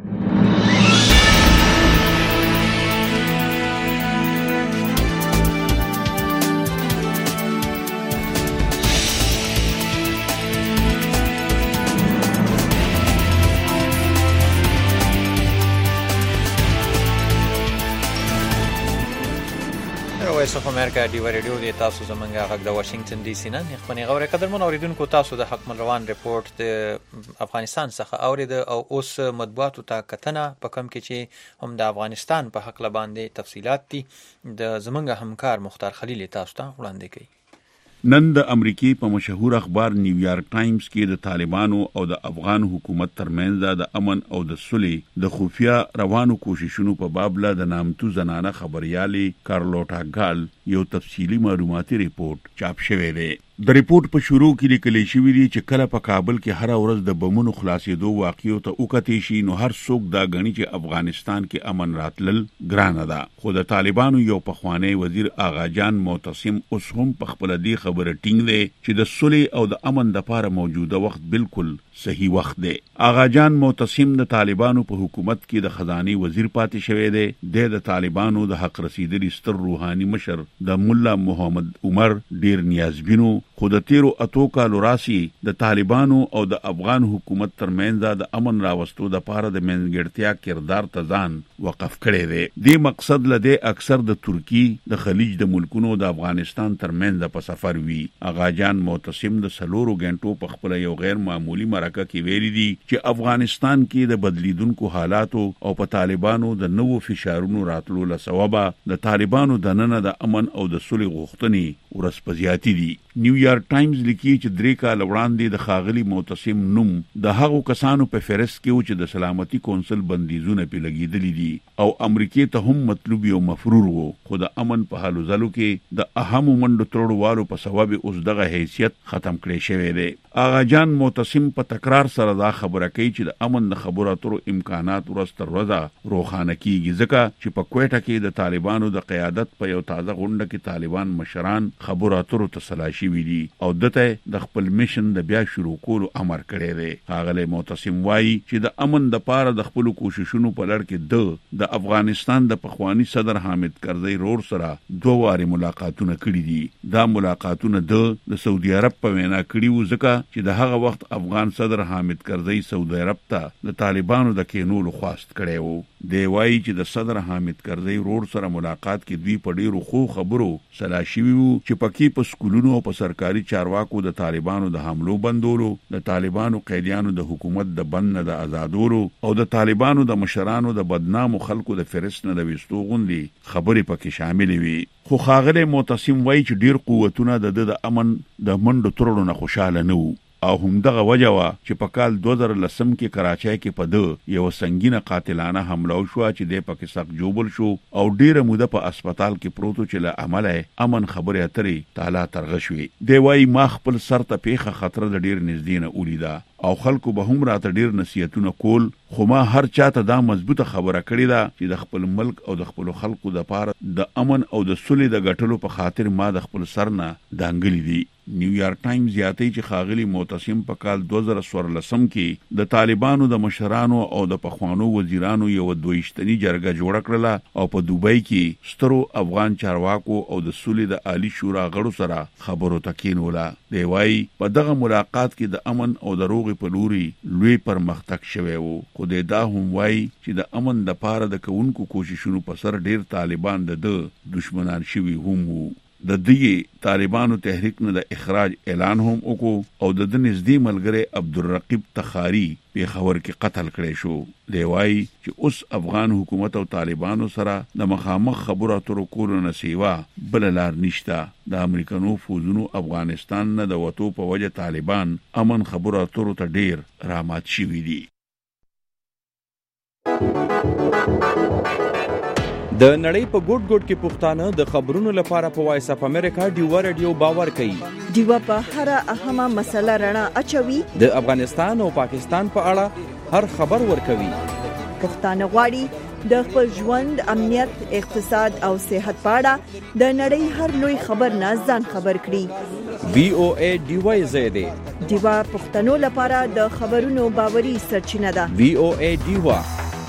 وایس اف امریکا ډیوا ریډیو دی تاسو زمونږه غږ د واشنگټن ډي سي نه خپل غوړې قدرمن اوریدونکو تاسو د حق روان ریپورت د افغانستان څخه اورید او اوس مطبوعاتو ته کتنه په کم کې چې هم د افغانستان په حق باندې تفصيلات دي د زمونږه همکار مختار خلیل تاسو ته وړاندې کوي. نن د امریکای په مشهور اخبار نیویارک ټایمز کې د طالبانو او د افغان حکومت ترمنځ د امن او د صلح د خفیه روانو کوششونو په باب له د نامتو زنانه خبريالي کارلوټا ګال یو تفصیلی معلوماتي ریپورت چاپ شوی دی. د ریپورت په شروع کې لیکل شوی دی چې کله په کابل کې هر ورځ د بمونو خلاصېدو واقعیو ته وکړې شي نو هر څوک دا غني چې افغانستان کې امن راتلل ګرانه ده. خو د طالبانو یو پخوانی وزیر آغا جان معتصم اوس هم په خپل دی خبره ټینګ دی چې د صلح او د امن لپاره موجوده وخت بالکل صحیح وخت دی. آغا جان معتصم د طالبانو په حکومت کې د خزاني وزیر پاتې شوی دی. د طالبانو د حق رسیدلي ستر روحاني مشر د مولا محمد عمر ډیر نیازبینو خو د تیرو اتو کالو راسي د طالبانو او د افغان حکومت ترمنځ د امن راوستو د پاره د منځګړتیا کردار ته ځان وقف کړی دی. د مقصد لدی اکثر د ترکی د خلیج د ملکونو د افغانستان ترمنځ په سفر وی. آغا جان معتصم د سلورو غنټو په خپل یو غیر معمولی مرکه مرکه کې ویلي دي چې افغانستان کې د بدلیدونکو حالاتو او په طالبانو د نوو فشارونو راتلو له سببه د طالبانو دننه د امن او د صلح غوښتنې ورسپزياتي دي. نیویارک ټایمز لیکي چې 3 کال وړاندې د خاغلی معتصم نوم د هغو کسانو په فهرست کې و چې د سلامتي کونسل بندیزونه په لګیدلې دي او امریکای ته هم مطلوب یو مفرور وو، خو د امن په حالو ځلو کې د اهم منډو ترړوالو په سبب اوس دغه حیثیت ختم کړی شوی دی. آغا جان معتصم په تکرار سره دا خبره کوي چې د امن د خبرو اترو امکانات ورځ تر ورځې روښانه کیږي، ځکه چې په کوټه کې د طالبانو د قیادت په یو تازه غونډه کې طالبان مشران خبرو اترو ته سلاشي ویلي او دته د خپل میشن د بیا شروع کولو امر کړی دی. هغه معتصم وایي چې د امن د پاره د خپل کوششونو په لړ کې د افغانستان د پخوانی صدر حامد کرزی رور سره 2 واره ملاقاتونه کړي دي. دا ملاقاتونه د سعودي عرب په وینا کړي وو، ځکه چې د هغه وخت افغان صدر حامد کرزی سعودي عرب ته د طالبانو د کینولو خواست کړی وو. دی وایي چې د صدر حامد کرزی رور سره ملاقات کې دوی په ډیرو خو خبرو سلاشي وو چې پکې په سکولونو او په سرکاري چارواکو د طالبانو د حملو بندولو، د طالبانو قیدیانو د حکومت د بند نه د آزادولو او د طالبانو د مشرانو د بدنامو خلکو د فهرست نه د وستو غوندي خبرې پکې شامل وي. خو خاغلی معتصم وایي چې ډیر قوتونه د امن د منډو ترړو نه خوشاله نه وو او همدغه وجه وا چې په کال 2010 کې کراچۍ کې په یو سنگینه قاتلانه حمله وشو چې د پکې سخت جوبل شو او ډیره موده په هسپتال کې پروتو چې له عمله امن خبره اترې تعالی ترغشوي. دی وایي ما خپل سر ته پیخه خطر د ډیر نږدې نه ولیدا او خلکو به هم راته ډیر نصیحتونه کول، خو ما هر چاته دا مضبوطه خبره کړې ده چې د خپل ملک او د خپل خلکو د پاره د امن او د صلح د ګټلو په خاطر ما د خپل سر نه دانګلې دي. نیویارک ټایمز یادوي چې خاغلی معتصم په کال 2014 کې د طالبانو د مشرانو او د پخوانو وزیرانو یو 22 جرګه جوړ کړله او په دوبۍ کې سترو افغان چارواکو او د صلح د عالی شورا غړو سره خبرو تکینوله. دی وایي په دغه ملاقات کې د امن او د روغ په لوري لوی پرمختګ شوی وو، خو دا هم وایي چې د امن د پاره د کوونکو کوششونو په سر ډیر طالبان د دشمنان شوي هم وو. د دې طالبانو تحریک نه د اخراج اعلان هم وکړو او د نږدې ملګری عبدالرقیب تخاری په خبر کې قتل کړی شو. دی وایي چې اوس افغان حکومت او طالبانو سره د مخامخ خبرو اترو کولو نه سیوا بل لار نشته. د امریکانو فوجونو افغانستان نه د وټو په وجه طالبان امن خبرو اترو ته ډیر رامات شوي دي. د نړۍ په ګوټ ګوټ کې پښتانه د خبرونو لپاره په وایس اف امریکا ډیوا رادیو باور کوي. ډیوا په هر اهمه مسله رڼا اچوي، د افغانستان او پاکستان په اړه هر خبر ورکوي. پښتانه غواړي د خپل ژوند، امنیت، اقتصاد او صحت په اړه د نړۍ هر لوی خبر نه ځان خبر کړي. وی او ای ډیوا زیاده ډیوا پښتنو لپاره د خبرونو باوري سرچینه ده. وی او ای ډیوا.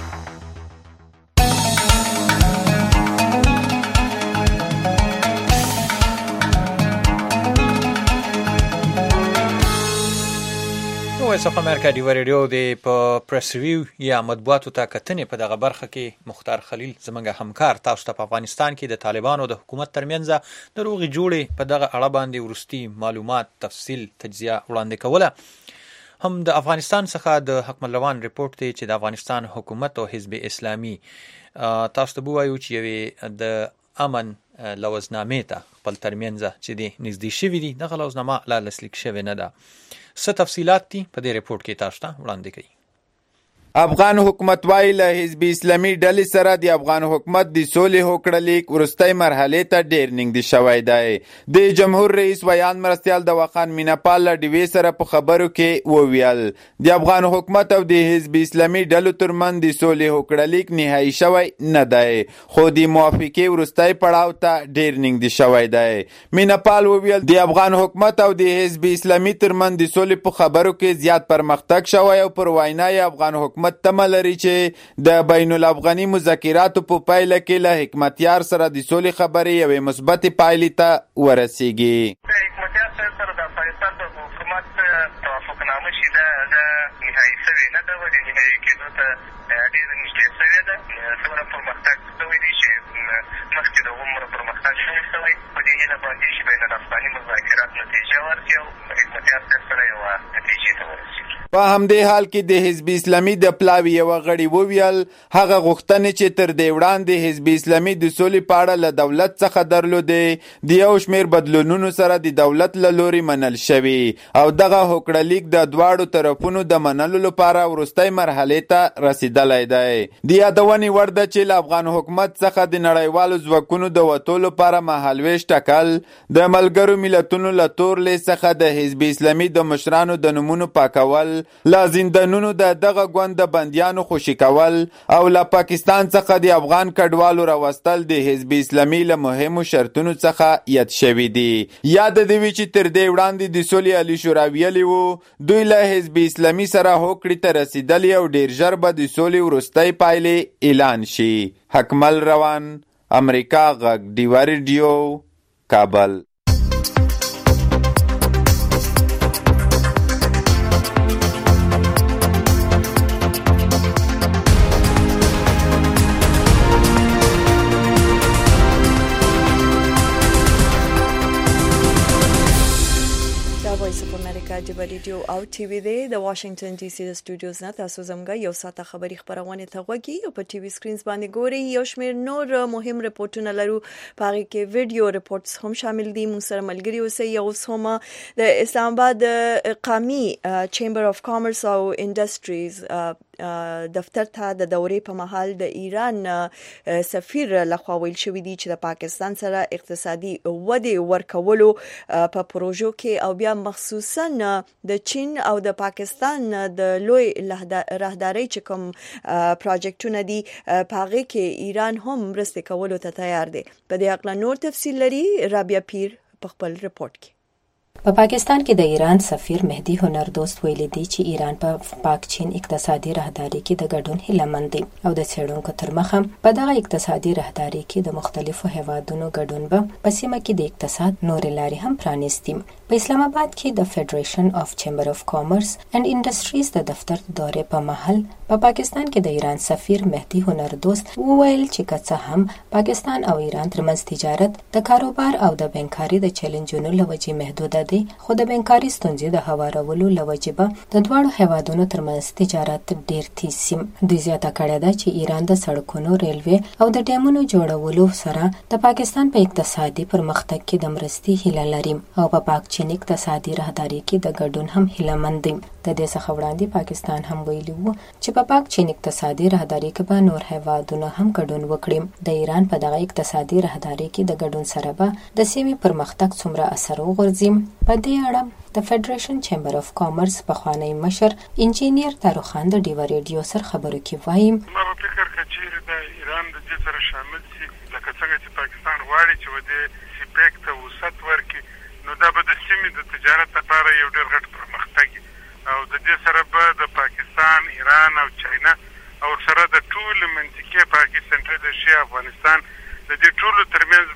وایس اف امریکا ډیوا رادیو د په پریس ریویو یا مطبوعاتو ته کتنې په دغه برخه کې مختار خلیل زمونږ همکار تاسو ته په افغانستان کې د طالبانو د حکومت ترمنځ د روغې جوړې په دغه اړه باندې ورستي معلومات، تفصیل، تجزیه وړاندې کوله. هم د افغانستان څخه د حکم روان ریپورت دی چې د افغانستان حکومت او حزب اسلامي تاسو ته وایو چې یوې د امن لوزنامې ته خپل ترمنځ چې دی نږدې شوي دي، دغه لوزنامه لا لاسلیک شوې نه ده. څه تفصیلات دي په دې ریپورت کې تاسو ته وړاندې کوي. افغان حکومت وايي له حزب اسلامي ډلې سره د افغان حکومت د سولې هوکړه لیک ورستۍ مرحله ته ډیر نږدې شوی دی. د جمهور رئیس ویان مرستیال د وخان میناپال له ډیوې سره په خبرو کې وویل د افغان حکومت او د حزب اسلامي ډلو ترمنځ د سولې هوکړه لیک نهایي شوی نه دی، خو د موافقې ورستۍ پړاو ته ډیر نږدې شوی دی. میناپال وویل د افغان حکومت او د حزب اسلامي ترمنځ د سولې په خبرو کې زیات پرمختګ شوی او پر وینا افغان حکومت تمه لري چې د بین الافغاني مذاکراتو په پایله کې له حکمتیار سره د سولې خبرې یوې مثبتې پایلې ته ورسیږي. حکمتیار سره د افغانستان د حکومت توافقنامه چې ده نهایي شوې نه ده، ولې نهایي کېدو ته ډېره نږدې شوې ده. څومره پرمختګ شوی دی چې مخکې د عمره پرمختګ شوی په دې هیله باندې چې بین الافغاني مذاکرات نتیجه ورکړي او حکمتیار سره یوه نتیجې ته ورسېږي. په همدې حال کې د حزب اسلامي د پلاوي یو غړي وویل هغه غوښتنې چې تر دې وړاندې حزب اسلامي د سولې په اړه له دولت څخه درلودې د یو شمېر بدلونونو سره د دولت له لوري منل شوي او دغه هوکړه لیک د دواړو طرفونو د منلو لپاره وروستۍ مرحلې ته رسیدلی دی. د یادونې وړ ده چې له افغان حکومت څخه د نړیوالو ځواکونو د وتو لپاره مهالویش ټاکل د ملګرو ملتونو له تورلې څخه د حزب اسلامي د مشرانو د نومونو پاکول، لا زندانونو د دغه ګوند د بندیانو خوشي کول او له پاکستان څخه د افغان کډوالو راوستل د حزب اسلامي له مهمو شرطونو څخه یاد شوي دي. یاد دی چې تر دې وړاندې د سولې عالی شورا ویلي وو دوی له حزب اسلامي سره هوکړې ته رسیدلي او ډیر ژر به د سولې وروستۍ پایلې اعلان شي. حکمل روان، امریکا غږ، ډیوا ریډیو، کابل. ډیوا ریډیو او ټي وي دی د واشنگټن ډي سي د سټوډیوز نه تاسو زموږ یو ساعت خبری خبرونه ته غوږی او په ټي وي سکرینز باندې ګوري. یو شمېر نور مهم رپورټونه لرو، پاره کې ویډیو رپورټس هم شامل دي. موږ سره ملګری اوسئ. یو سومه د اسلام آباد قومي چیمبر اف کامرس او انډستریز دفتر ته د دورې په محل د ایران سفیر لخوا ویل شوې دي چې د پاکستان سره اقتصادي ودې ورکولو په پروژو کې او بیا مخصوصا د چین او د پاکستان د لوی راهداري چې کوم پروجیکټونه دي پاغه کې ایران هم مرسته کولو ته تیار دی. په دې اړه نور تفصیل لري رابعه پیر په خپل رپورت کې. په پاکستان کې د ایران سفیر مهدی هنردوست ویلي دی چې ایران په پاک چین اقتصادي راهداري کې د ګډون هیله مند دی او د څېړونکو تر مخه په دغه اقتصادي راهداري کې د مختلفو هیوادونو ګډون به په سیمه کې د اقتصاد نورې لارې هم پرانیستي. په اسلام آباد کې د فدریشن اف چیمبر اف کامرس اند انډستریز د دفتر دورې په محل په پاکستان کې د ایران سفیر مهدی هنردوست وویل چې که څه هم پاکستان او ایران ترمنځ تجارت د کاروبار او د بانکاري د چیلنجونو له وجې محدود دی، خو د بانکاري ستونزې د هوارولو له وجې به د دواړو هیوادونو ترمنځ تجارت ډیر تیز سي. دوی زیاته کړې ده چې ایران د سړکونو، ریلوي او د ډیمونو جوړولو سره د پاکستان په اقتصادي پرمختګ کې د مرستې هیله لري او په پاک چین اقتصادي راهداري کې د ګډون هم هیله مند دي. د دې څخه وړاندې پاکستان هم ویلي وو چې په پاک چین اقتصادي راهداري کې به نور هیوادونه هم ګډون وکړي. د ایران په دغه اقتصادي راهداري کې د ګډون سره به د سیمې پرمختګ څومره اثر وغورځي. په دې اړه د فدریشن چیمبر اف کامرس پخوانی مشر انجینیر تاروخان د ډیوا ریډیو سره خبرو کې وایي ما فکر کوي چې د ایران د دې سره شامل شي لکه څنګه چې پاکستان غواړي چې ودې سپیک ته وسط ورکړي، نو دا به د سیمې د تجارت لپاره یو ډېر غټ پرمختګ او د دې سره به د پاکستان، ایران او چاینا او سره د ټول منطقې پاکستان ته شي افغانستان د دې ټولو ترمنځ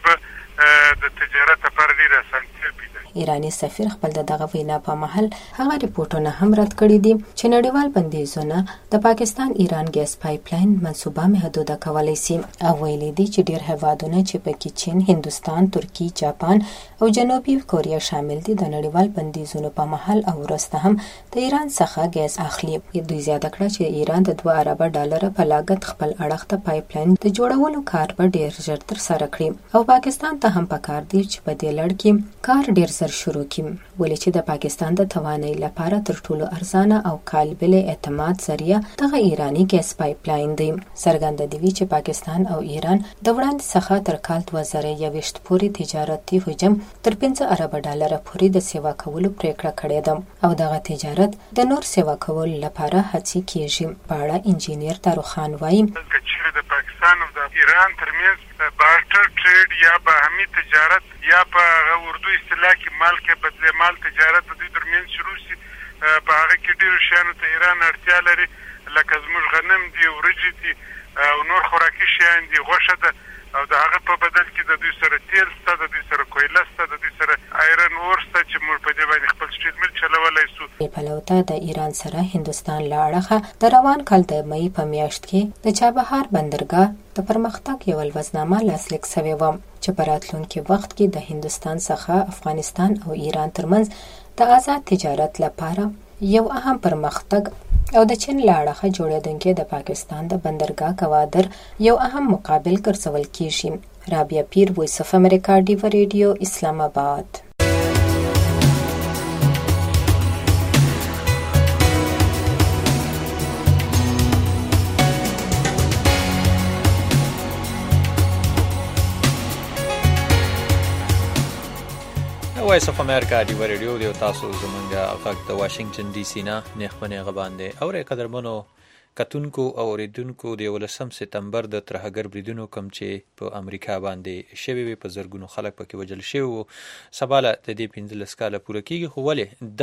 به د تجارت لپاره ډېر اسانتیا پیدا. ایرانی سفیر خپل دغه وینا په محل هغه ریپورتونه هم رد کړي دي چې نړیوال بندیزونه د پاکستان ایران ګیس پایپلاین منصوبه محدوده کولای شي او ویلي دي چې ډیر هیوادونه چې پکې چین، هندستان، ترکی، جاپان او جنوبي کوریا شامل دي د نړیوال بندیزونو په محل او وروسته هم د ایران څخه ګیس اخلي. دوی زیاته کړه چې ایران د 2 ارب ډالر په لاګت خپل اړخ ته پایپلاین د جوړولو کار به ډیر ژر تر سره کړي او پاکستان ته هم پکار دی چې په دې لړ کې کار ډیر شروع کیم، ولې چې د پاکستان د توانایي لپاره تر ټولو ارزانه او قابل اعتماد ذریعہ دغه ایرانی ګیس پایپلاین دی. څرګنده دی چې پاکستان او ایران د وړاندې څخه تر کال 2021 پورې تجارتي حجم تر 5 ارب ډالر پورې د سیوا کولو پریکړه کړې ده او دغه تجارت د نور سیوا کولو لپاره هڅې کیږي. په اړه انجینیر تاروخان وایي چې د پاکستان او د ایران ترمنځ بارټر ټریډ یا باهمي تجارت یا په اردو اصطلاح کې مال کې بدله مال تجارت د دې ترمنځ شروع شي. په هغه کې ډېر شیانو ته ایران اړتیا لري لکه زموږ غنم دي، ورجې دي او نور خوراکي شیان دي، غوښه ده او د هغه په بدل کې د دوی سره تیل شته، د دوی سره کویله شته، د دوی سره آیرن اور شته چې موږ په دې باندې خپل سټیل مل چلولی شو. پلوته د ایران سره هندستان له اړخه د روان کال د مئی په میاشت کې د چابهار بندرګاه د پرمختګ یو لوزنامه لاسلیک شوې وه چې په راتلونکي وخت کې د هندستان څخه افغانستان او ایران ترمنځ د آزاد تجارت لپاره یو اهم پرمختګ او د چین له اړخه جوړېدونکې د پاکستان د بندرګاه کوادر یو اهم مقابل ګرځول کیږي. رابعه پیر، وایس اف امریکا، ډیو ریډیو، اسلام آباد. وایس اف امریکا ډیو ریډیو دی او تاسو زمونږه غږ د واشنگټن ډي سي نه نیخبنې غباندې اورې قدرمنو کتونکو او اوریدونکو د 18 سپتمبر د ترهګر بریدونو کوم چې په امریکا باندې شوي وي، په زرګونو خلک پکې وژل شوي وو. سباله د دې 15 کاله پوره کیږي، خو ولې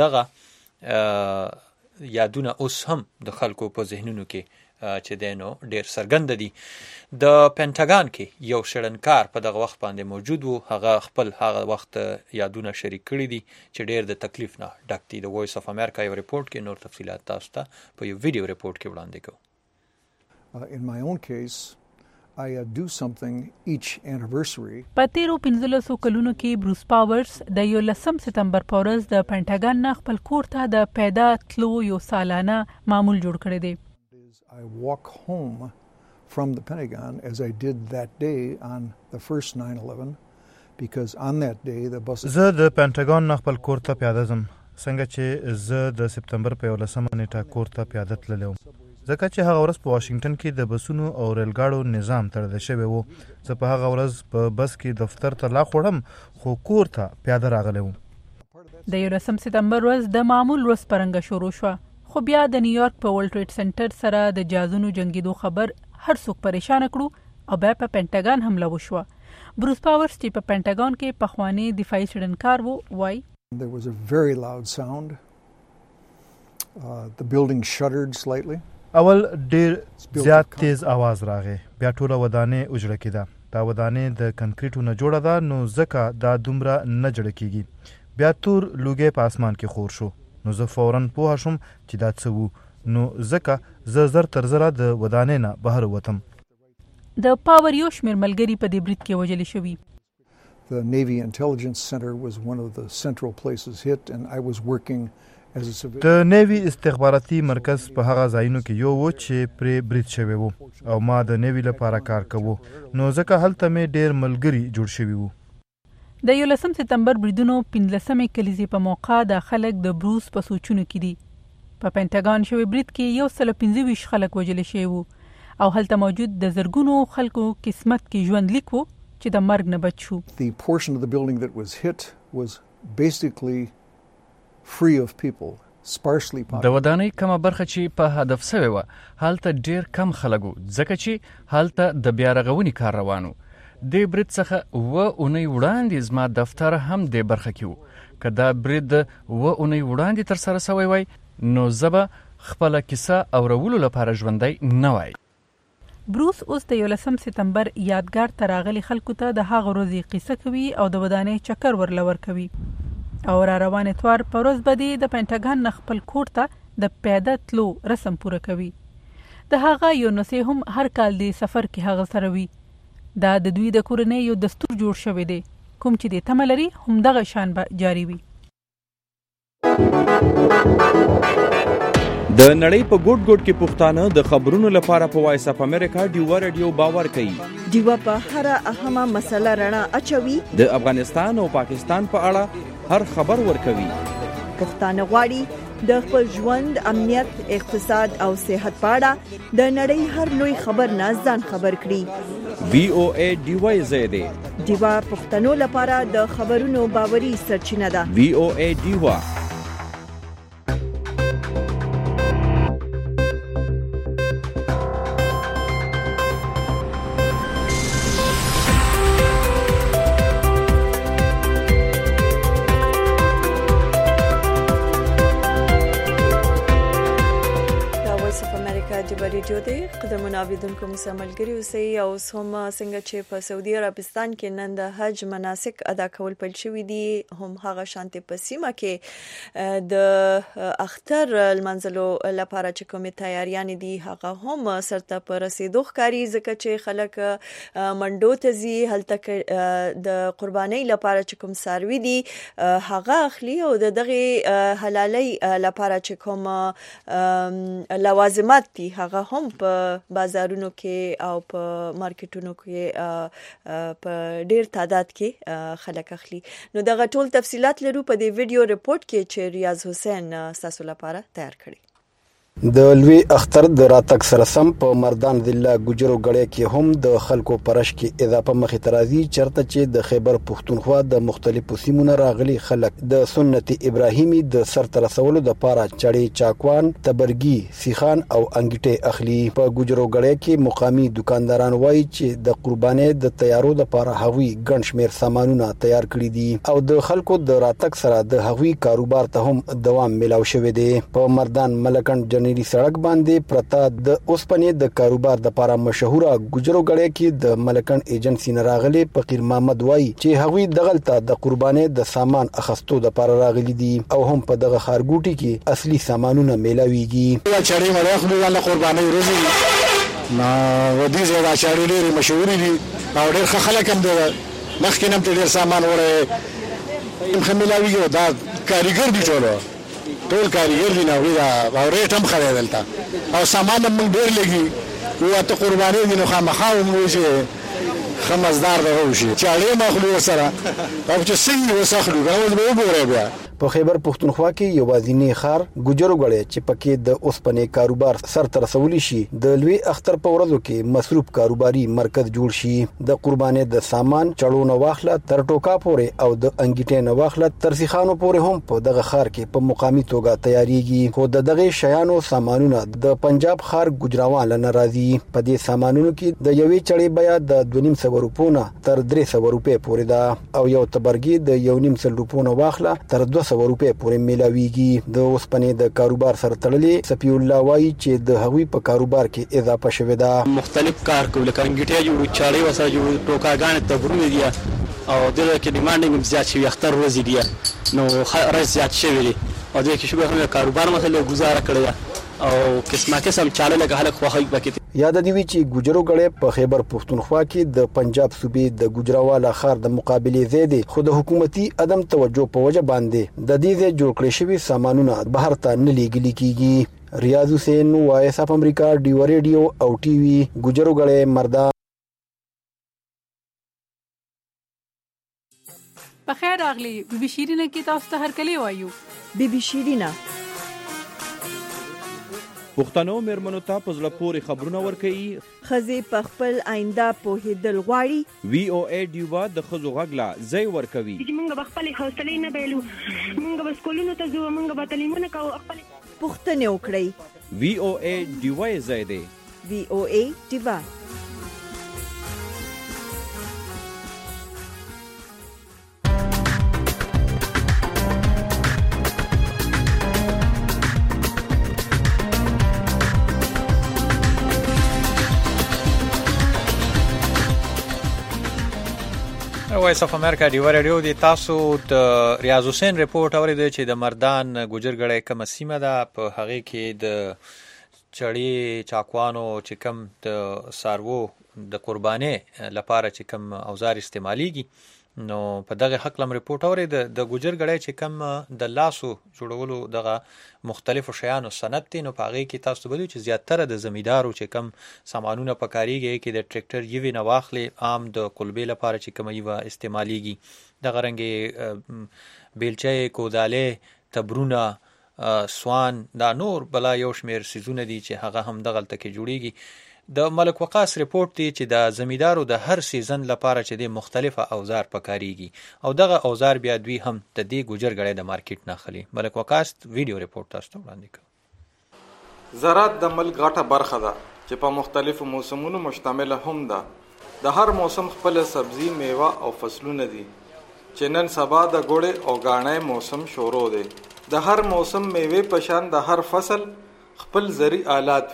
دغه یادونه اوس هم د خلکو په ذهنونو کې چې دینو ډیر سرګند دي. د پینټاګان کې یو شړنکار په دغه وخت باندې موجود وو، هغه خپل هغه وخت یادونه شریک کړي دي چې ډیر د تکلیف نه ډک دي. د وایس اف امریکا یو ریپورت کې نور تفصیلات تاسو ته په یو ویډیو ریپورت کې وړاندې کوو. In my own case, I do something each anniversary. په تیرو 15 کلونو کې بروس پاورز د 11 سپتمبر په ورځ د پینټاګان نه خپل کور ته د پیدا تلو یو سالانه معمول جوړ کړی دی. I walk home from the Pentagon as I did that day on the first 9/11 because on that day the bus زه د پینټاګان نه خپل کور ته پیاده ځم څنګه چې زه د سپتمبر په 11 نیټه کور ته پیاده تللی وم، ځکه چې هغه ورځ په واشنگټن کې د بسونو او ریلګاړو نظام تړل شوی و. زه په هغه ورځ په بس کې دفتر ته لا خوړم خو کور ته پیاده راغلی وم. د 11 سپتمبر ورځ د معمول ورځ پرنګه شروع شوه، خو بیا د نیویارک په ورلد ټریډ سنټر سره د جازونو جنگیدو خبر هر څوک پریشان کړو او بیا په پینټاګان حمله وشوه. بروس پاورز چې په پینټاګان کې پخوانی دفاعي شړنکار وو وای There was a very loud sound. The building shuddered slightly. اول ډیر زیات تیز आवाज راغی، بیا ټوله ودانې اوجړه کېده. دا ودانې د کنکریټو نه جوړه ده نو ځکه دا دومره نه جوړه کیږي. بیا تور لوګي په اسمان کې خور شو، نو زه فورن پوه شوم چې دا څه وو، نو ځکه زه زر تر زره د ودانې نه بهر وتم. د پاور یو شمېر ملګري په دې برید کې وژل شوي. The Navy Intelligence Center was one of the central places hit and I was working as a civilian. د نیوی استخباراتي مرکز په هغه ځایونو کې یو و چې پرې برید شوی وو او ما د نیوی لپاره کار کوو، نو ځکه هلته مې ډیر ملګري جوړ شوي وو. د 11 سپتمبر بریدونو 15مې کلیزې په موقع د خلک د بروس په سوچونو کې دي. په پینټاګان شوی برید کې 125 خلک وژل شوي وو او هلته موجود د زرګونو خلکو قسمت کې ژوند لیک وو چې د مرګ نه بچ شو. The portion of the building that was hit was basically free of people, sparsely populated. د ودانۍ کومه برخه چې په هدف شوی و هلته ډیر کم خلک وو ځکه چې هلته د بیا رغونې کار روان و. د برید څخه اونۍ وړاندې زما دفتر هم د برخه کې و. که دا برید اونۍ وړاندې تر سره شوی وای نو زه به خپله کیسه اورولو لپاره ژوندی نه وای. بروس اوس د 11 سپتمبر یادګار ته راغلي خلکو ته د هغه ورځې قصه کوي او د ودانۍ چکر ورلور کوي. او را روان اتوار په ورځ به د پینټاګان نه خپل کور ته د پیاده تلو رسم پوره کوي. د هغه یو نسې هم هر کال د سفر کې هغه سره وي. دا د دوی د کورنۍ یو دستور جوړ شوی دی، کوم چې د تمه لري همدغه شان به جاري وي. د نړۍ په ګوټ ګوټ کې پښتانه د خبرونو لپاره په وایس اف امریکا ډیو ریډیو باور کوي. ډیو په هر اهمه مسله رڼا اچوي، د افغانستان او پاکستان په اړه هر خبر ورکوي. پښتانه غواړي د خپل ژوند، امنیت، اقتصاد او صحت په اړه د نړۍ هر لوی خبر نه ځان خبر کړي. VOA ډیو زیاده ډیو پښتنو لپاره د خبرونو باوري سرچینه ده. VOA ډیو. ریډیو دی قدرمن اوریدونکو مسملګری اوسئ او هم څنګه چې په سعودي عربستان کې نن د حج مناسک ادا کول پیل شوې دي هم هغه شانتي په سیمه کې د اختر المنزلو لپاره چې کومه تیاریان دي هغه هم سرته پر رسیدو ښکاری ځکه چې خلک منډو ته ځي هلته د قربانۍ لپاره چې کوم ساروي دي هغه اخلي او دغه حلالي لپاره چې کوم لوازمات دي هغه هم په بازارونو کې او په مارکیټونو کې په ډیر تعداد کې خلک اخلي. نو دغه ټول تفصيلات لرو په دې ویډیو ریپورت کې چې ریاض حسین تاسو لپاره تیار کړی. د لوی اختر د راتګ سره سم په مردان ضلع ګجرو غړې کې هم د خلکو پرش کې اضافه مخې ترازی چرته چې د خیبر پښتونخوا د مختلفو سیمونو راغلي خلک د سنت ابراهیمی د سر تر رسولو د پاره چړې چاکوان تبرګي سیخان او انګټه اخلي. په ګجرو غړې کې مقامی دکانداران وایي چې د قربانۍ د تیارو د پاره هغوی ګڼ شمیر سامانونه تیار کړي دي او د خلکو د راتګ سره د هغوی کاروبار ته هم دوام ملاو شوی دی. په مردان ملکند جنري سړک باندې پرتا د اوسپنې د کاروبار د لپاره مشهوره ګجرو غړې کې د ملکند ایجنسی نه راغلي فقیر محمد وای چې هغوی دغلطه د قربانۍ د سامان اخستو د لپاره راغلي دي او هم په دغه خارګوټي کې اصلي سامانونه میلاويږي. چړې مړه خو د قربانۍ روزي ما ودي زړه چړې ډېر مشهور دي او ډېر خلک هم دي مخکې هم ډېر سامان وره هم میلاويږي دا کاریګر دي ټول کاریګر دي نو دا او ریټ هم خره دلته او سامان هم ډېر لګي او ته قرباني دي نو خامخا مو شي خمسدار به وشي چاړې مخلو سره او چې سنگ وسخلو غوښ به وګورې بیا. په خیبر پښتونخوا کې یو وازینی خار ګجرو غړې چې پکې د اوسپنې کاروبار سر تر رسولي شي د لوی اختر په ورځو کې مصروف کاروباري مرکز جوړ شي. د قربانۍ د سامان چړونو واخله تر ټوکا پورې او د انګټې نه واخله تر سیخانو پورې هم په دغه خار کې په مقامی توګه تیاریږي. خو دغه شیانو سامانونه د پنجاب خار ګجراوان لنه راځي. په دې سامانونو کې د یوې چړې بیا د 250 روپونه تر 300 روپے پورې ده او یو تبرګي د 1.5 روپونه واخله تر 200 روپے پورې میلاويږي. د اوسپنې د کاروبار سره تړلې سپي الله وایي چې د هغوی په کاروبار کې اضافه شوه ده. مختلف کار کول کنګټي جوړ چاړي وسه جوړ ټوکاګان تبرونه دي او دغه کې ډیمانډینګ زیات شوی اختر ورځ دي نو خرج زیات شوی دي او دغه کې شوبه کاروبار مسله گزاره کړی او قسمه قسم چاله لګه خلک خوخی پکې. یاد دی وی چې ګجرو غړې په خیبر پښتونخوا کې د پنجاب صوبې د ګجراوالا خار د مقابله زیاده خو د حکومتي عدم توجه په وجه باندې د دې جوړ کړی شوی سامانونه بهر ته نه لیږل کیږي. ریاض حسین وایس اف امریکا ډیو ریډیو او ټي وي ګجرو غړې مردان. په خیر راغلی بي شیرینه کې تاسو ته هر کلی وایو. بي شیرینه پښتنو مېرمنو ته په زړه پورې خبرونه ورکوي خزي په خپل آینده په هدل غواړي. وی او ای ډیوا د خزو غغلا زئی ورکوي چې موږ به خپل حوصله نه بیلو موږ به سکولونو ته ځو موږ به تعلیمونه کوو خپل پښتنه وکړي. وی او ای ډیوا زئی دی وی او ای ډیوا. وایس اف امریکا ډیو ریډیو دی. تاسو د ریاض حسین ریپورت اوریدل چې د مردان ګجر غړې کوم سیمه ده په هغه کې د چړې چاکوانو چې کوم د سارو د قربانۍ لپاره چې کوم اوزار استعماليږي نو په دغه حق لم ریپورت اورید د ګجر غړې چې کوم د لاسو جوړولو دغه مختلفو شیانو صنعت دي نو په هغه کې تاسو بده چې زیاتره د زمیدارو چې کوم سامانونه پکاريږي کې د ټریکټر یوې نه واخلي عام د قلبې لپاره چې کوم یو استعماليږي دغه رنګ بیلچې کوداله تبرونه سوان دا نور بلا یو شمیر سيزونه دي چې هغه هم دغه تلته جوړيږي. د ملک وقاص ریپورت دی چې د زمیدارو د هر سیزن لپاره چې د مختلفه اوزار پکاريږي او دغه اوزار بیا دوی هم د دې ګجر غړې د مارکیټ نه خلی. ملک وقاص ویډیو ریپورت تاسو ته وړاندې کړ. زراعت د ملک غټه برخه ده چې په مختلفو موسمونو مشتمل هم ده. د هر موسم خپل سبزی میوه او فصلونه دي چې نن سبا د ګوړې او غاڼې موسم شروع دی. د هر موسم میوه په شان د هر فصل خپل زرعي آلات وي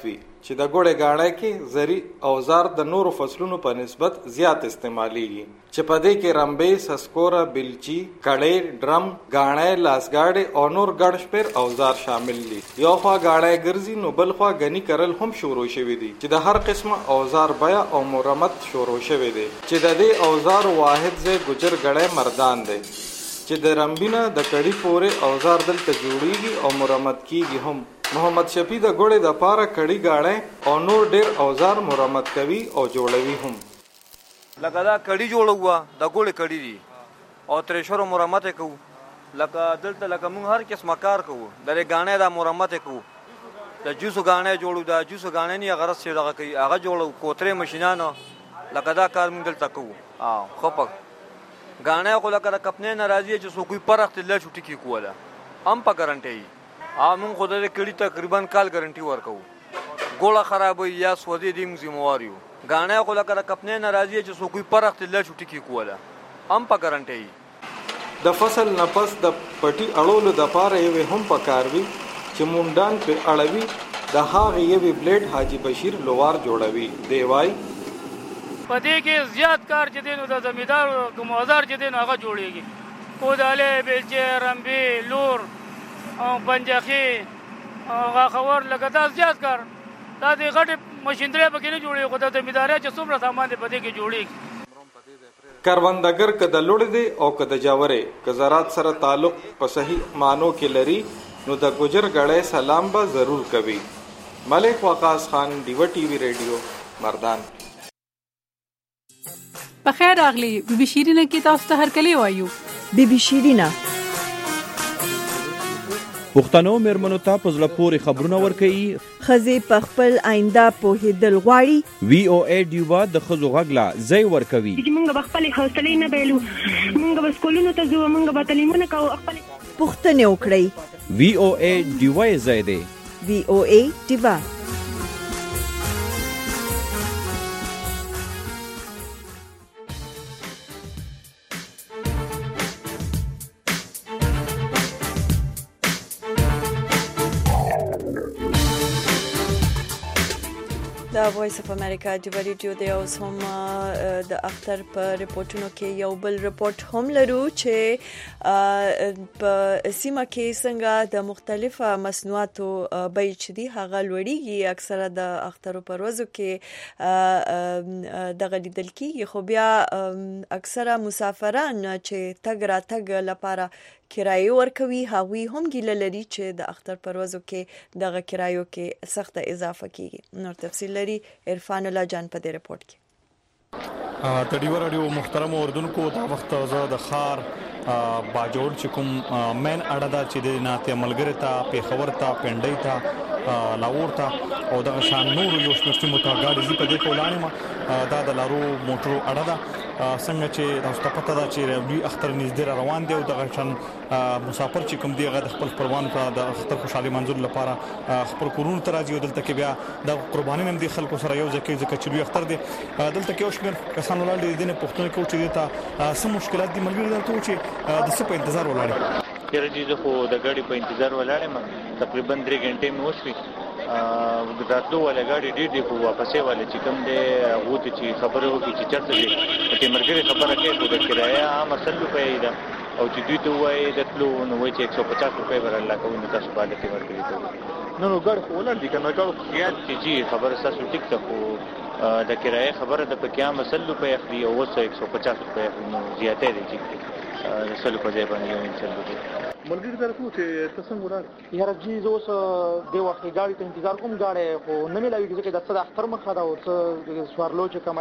چې د ګوړې غاړه کې زری اوزار د نورو فصلونو په نسبت زیات استعماليږي چې په دې کې رمبې، سسکوره، بلچی، کړې، ډرم، غاړه، لاسګاډي او نور ګڼ شمېر اوزار شامل دي. یو خوا غاړه ګرځي نو بل خوا غني کرل هم شروع شوي دي چې د هر قسمه اوزار بیا او مرمت شروع شوي دي چې د دې اوزار واحد ځای ګجر غړې مردان دی چې د رمبینه د کړي پورې اوزار دلته جوړیږي او مرمت کیږي هم. محمد شفیع د ګوړې د پاره کړي غاړې او نور ډیر اوزار مرمت کوي او جوړوي هم. لکه دا کړي جوړوه د ګوړې کړي دي او ترشور مرمت کوو. لکه دلته لکه موږ هر قسمه کار کوو د غاڼې د مرمت کوو. د جوسو غاڼې جوړو د جوسو غاڼې نه غرض څه دغه کوي هغه جوړو کوترې ماشينانو لکه دا کار موږ دلته کوو. خو په غاڼې خو لکه د کپنې ناراضي چې سو کوئی پرخت الله چټي کی کوله هم په ګارانټي موږ خو د کړي تقریبا کال ګارانټي ورکو. ګوړه خرابوي یا سودی دیم ذمہواریو غاڼې خو لکه د کپنې ناراضي چې سو کوئی پرخت الله چټي کی کوله هم په ګارانټي. د فصل نفس د پټي اړولو د پاره یو هم پکاروي چې مونډان په اړوي د هغه یو بلیډ حاجی بشیر لوار جوړوي. دی وای پدې کې زیات کار چې دینو د زمیدار کوم اوزار چې دینو هغه جوړيږي. کوداله، بلچې، رمبي، لور او پنجخي او غاخور لکه دا زیات کار دا د غټ ماشينري پکې نه جوړي خو د زمیداري چې څومره سامان دې پدې کې جوړيږي. کروندګر کده لوړ دی او کده جاوره که زراعت سره تعلق په صحیح مانو کې لري نو د ګجر غړې سلام به ضرور کوي. ملک وقاص خان، ډیو ټي وی ریډیو، مردان. په خیر راغلی بي بي شیرینه کې تاسو ته هر کلی وایو. بي بي شیرینه پښتنو مېرمنو ته په زړه پورې خبرونه ورکوي. ښځې په خپل آینده پوهېدل غواړي. وی او ای ډیوا د ښځو غږ لا ځای ورکوي. موږ به خپلې حوصلې نه بایلو، موږ به سکولونو ته ځو، موږ به تعلیمونه کوو، خپلې پوښتنې وکړئ. وی او ای ډیوا یې ځای دی. وی او ای ډیوا. د وایس اف امریکا د ریډیو د اوس هم د اختر په ریپورتونو کې یو بل ریپورت هم لرو چې په سیمه کې څنګه د مختلفه مصنوعاتو بیې چې دي هغه لوړیږي. اکثره د اختر په ورځو کې دغه لیدل کېږي خو بیا اکثره مسافران چې تګ راتګ لپاره کرایه ورکوي هغوی هم ګیله لري چې د اختر په ورځو کې دغه کرایو کې سخته اضافه کیږي. نور تفصیل لري عرفان الله جان په دې رپورت کې. د ډیو رادیو محترم اوردونکو دا وخت زه د خار باجوړ چې کوم مین اړه دا چې د ناتي ملګری ته پیښور ته پنډۍ ته لاور ته او د شان نور یو شمېر متګاړي زی په دې کولانه ما دا د لارو موټرو اړه دا څنګه چې تاسو ته پته ده چې دوی اختر نږدې روان دي او د غشن مسافر چې کوم دی غد خپل پروان ته د اختر خوشحالي منظور لپاره خپل کورونو ته راځي او دلته کې بیا د قرباني نم دي خلکو سره یو ځکه چې لوی اختر دی دلته کې اوس کسان ولاړ دي د پښتون کې چې ته سم مشکلات دي ملګری درته چې د څه په انتظار ولاړ. یره دې خو د ګاډي په انتظار ولاړم تقریبا 3 غنټې مې وشوي راتلو ولا ګاډي ډېر په واپسې والے چې کوم دی هغه ته چې خبره وکړي چې چرته دي چې مرګري خبره کوي خو د کرایه عام 100 روپۍ ده او چې دوی ته وایي د تلو نو وایي چې 150 روپۍ ور الله کوي نو تاسو باندې کې ورکړي ته نو ګاډي خو ولر دي کنه ګاډي خیال چې خبره تاسو ټیک ته خو د کرایه خبره د پکې عام 100 روپۍ اخلي او 150 روپۍ نو زیاته دي چې سلو په ځای باندې یو انشاءالله ملګری درته چې تاسو ګورئ یاره جی زوس دی وخت غاړي ته انتظار کوم غاړي خو نه ملایوي چې د صد اختر مخه دا او څه سوارلو چې کومه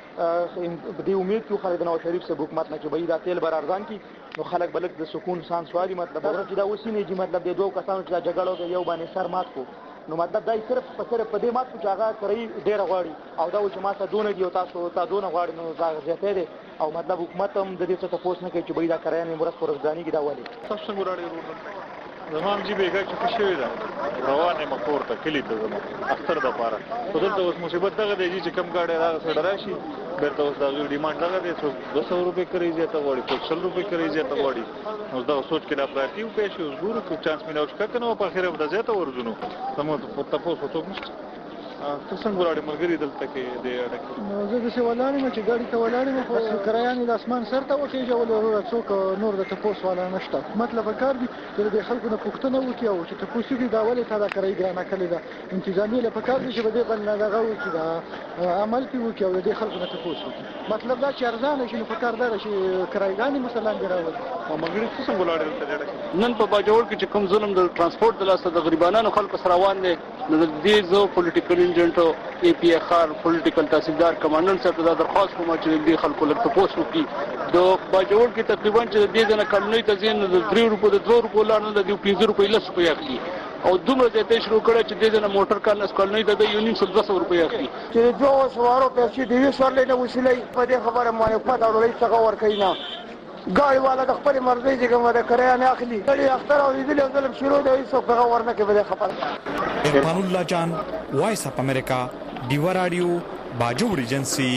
ده دی امید کو خالد نواز شریف سے حکومت نه چې به دا تیل بر ارزان کی نو خلک بلک د سکون سان سوالي مطلب چې دا وسینه چې مطلب د دوه کسانو چې جګړه یو باندې سر مات کو نو مطلب دا صرف په دې مات کو چې هغه کوي ډیر غواړي او دا چې ما ته دونه دی او تاسو ته دونه غواړي نو ځای زیاته دي او مطلب حکومت هم د دې څه تاسو نه کوي چې به دا کرایه مرسته ورځانی کې دا ولي تاسو څنګه راړي زمام جی بیګه چې شوی دا روانه مکور ته کلی د زمو اختر د پاره خو دلته اوس مصیبت دغه دی چې کم گاډي راغ سره راشي بیرته اوس دا ډیماند دغه دی 200 روپے کوي زیاته وړي 100 روپے کوي زیاته وړي نو دا سوچ کې دا پراتیو پېښ اوس ګورو چې چانس میناو ښه کنه په اخر به زیاته ورزونو سمو په تاسو څه ته څنګه ولاړې ملګري دلته کې د اډکې زه داسې ولاړ یم چې ګاډي ته ولاړ یم خو کرایانې د اسمان سر ته وخېژولې وروره څوک نور د تپوس والا نشته مطلب کار دی چې د خلکو نه پوښتنه وکړي او چې تپوس وکړي دا ولې تا دا کرایي ګرانه کړې ده انتظامیې له پکار دي چې په دې باندې دغه وکړي دا عمل پرې وکړي او د دې خلکو نه تپوس وکړي مطلب دا چې ارزانه شي نو پکار دا چې کرایګانې مثلا دې راولي ملګري څه څنګه ولاړې دلته د اډکې نن په باجوړ کې چې کوم ظلم د ترانسپورټ د لاسه د غریبانو خلکو سره روان دی نو د دې زه پولیټیکل ایجنټ او ای پی اخ آر پولیټیکل تحصیلدار کمانډنټ صاحب ته درخواست کوم چې دې خلکو لږ تپوس وکړي د باجوړ کې تقریبا چې دې ځنه کمنۍ ته ځین د 3 روپو د 2 روپو لاندې د 15 روپۍ لس روپۍ اخلي او دومره ځای ته شروع کړه چې دې ځنه موټر کار نس کولنۍ ته د 200 روپۍ اخلي چې دوه سوارو پیسې دې سوارلې نه وسیلې په دې خبره باندې پات اورلې څنګه ور کوي نه ګاډي والا د خپل مرزي چې کومه د کرایه نه اخلي ګاډي اختر او دې له ظلم شروع دی څو هغه ورنه کې به خبره ارفان الله جان وایس اپ امریکا دیوا رادیو باجوړ ایجنسی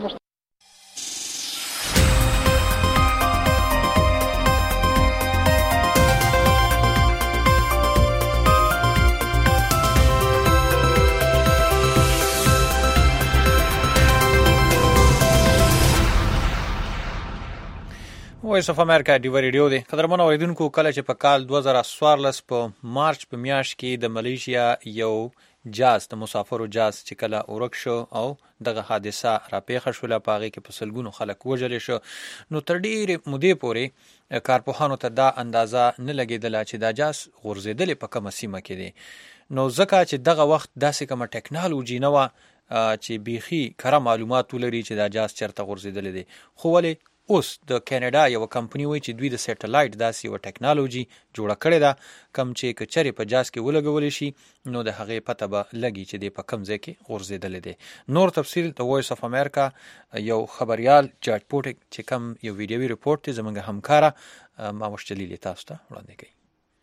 وایس اف امریکا دیوا ریډیو دی قدرمنو اوریدونکو کله چې په کال 2014 په مارچ په میاشت کې د ملیشیا یو جاز د مسافرو جاز چې کله ورک شو او دغه حادثه را پیښه شوله په هغې کې په سلګونو خلک وژلې شو نو تر ډېرې مودې پورې کارپوهانو ته دا اندازه نه لګېدله چې دا جاز غورځېدلې په کومه سیمه کې دی نو ځکه چې دغه وخت داسې کومه ټکنالوژي نه وه چې بیخي کره معلومات ولري چې دا جاز چېرته غورځېدلی دی خو ولې اوس د کینیډا یو کمپنی وایي چې دوی د سیټلایټ داسې یو ټکنالوژي جوړه کړې ده کم چې که چرې په جاز کې ولګولی شي نو د هغې پته به لګي چې دی په کم ځای کې غورځېدلی دی نور تفصیل د وایس اف امریکا یو خبریال جاج پوټک چې کم یو ویډیوي رپورټ دی زموږ همکاره ماوش جلیل تاسو ته وړاندې کوي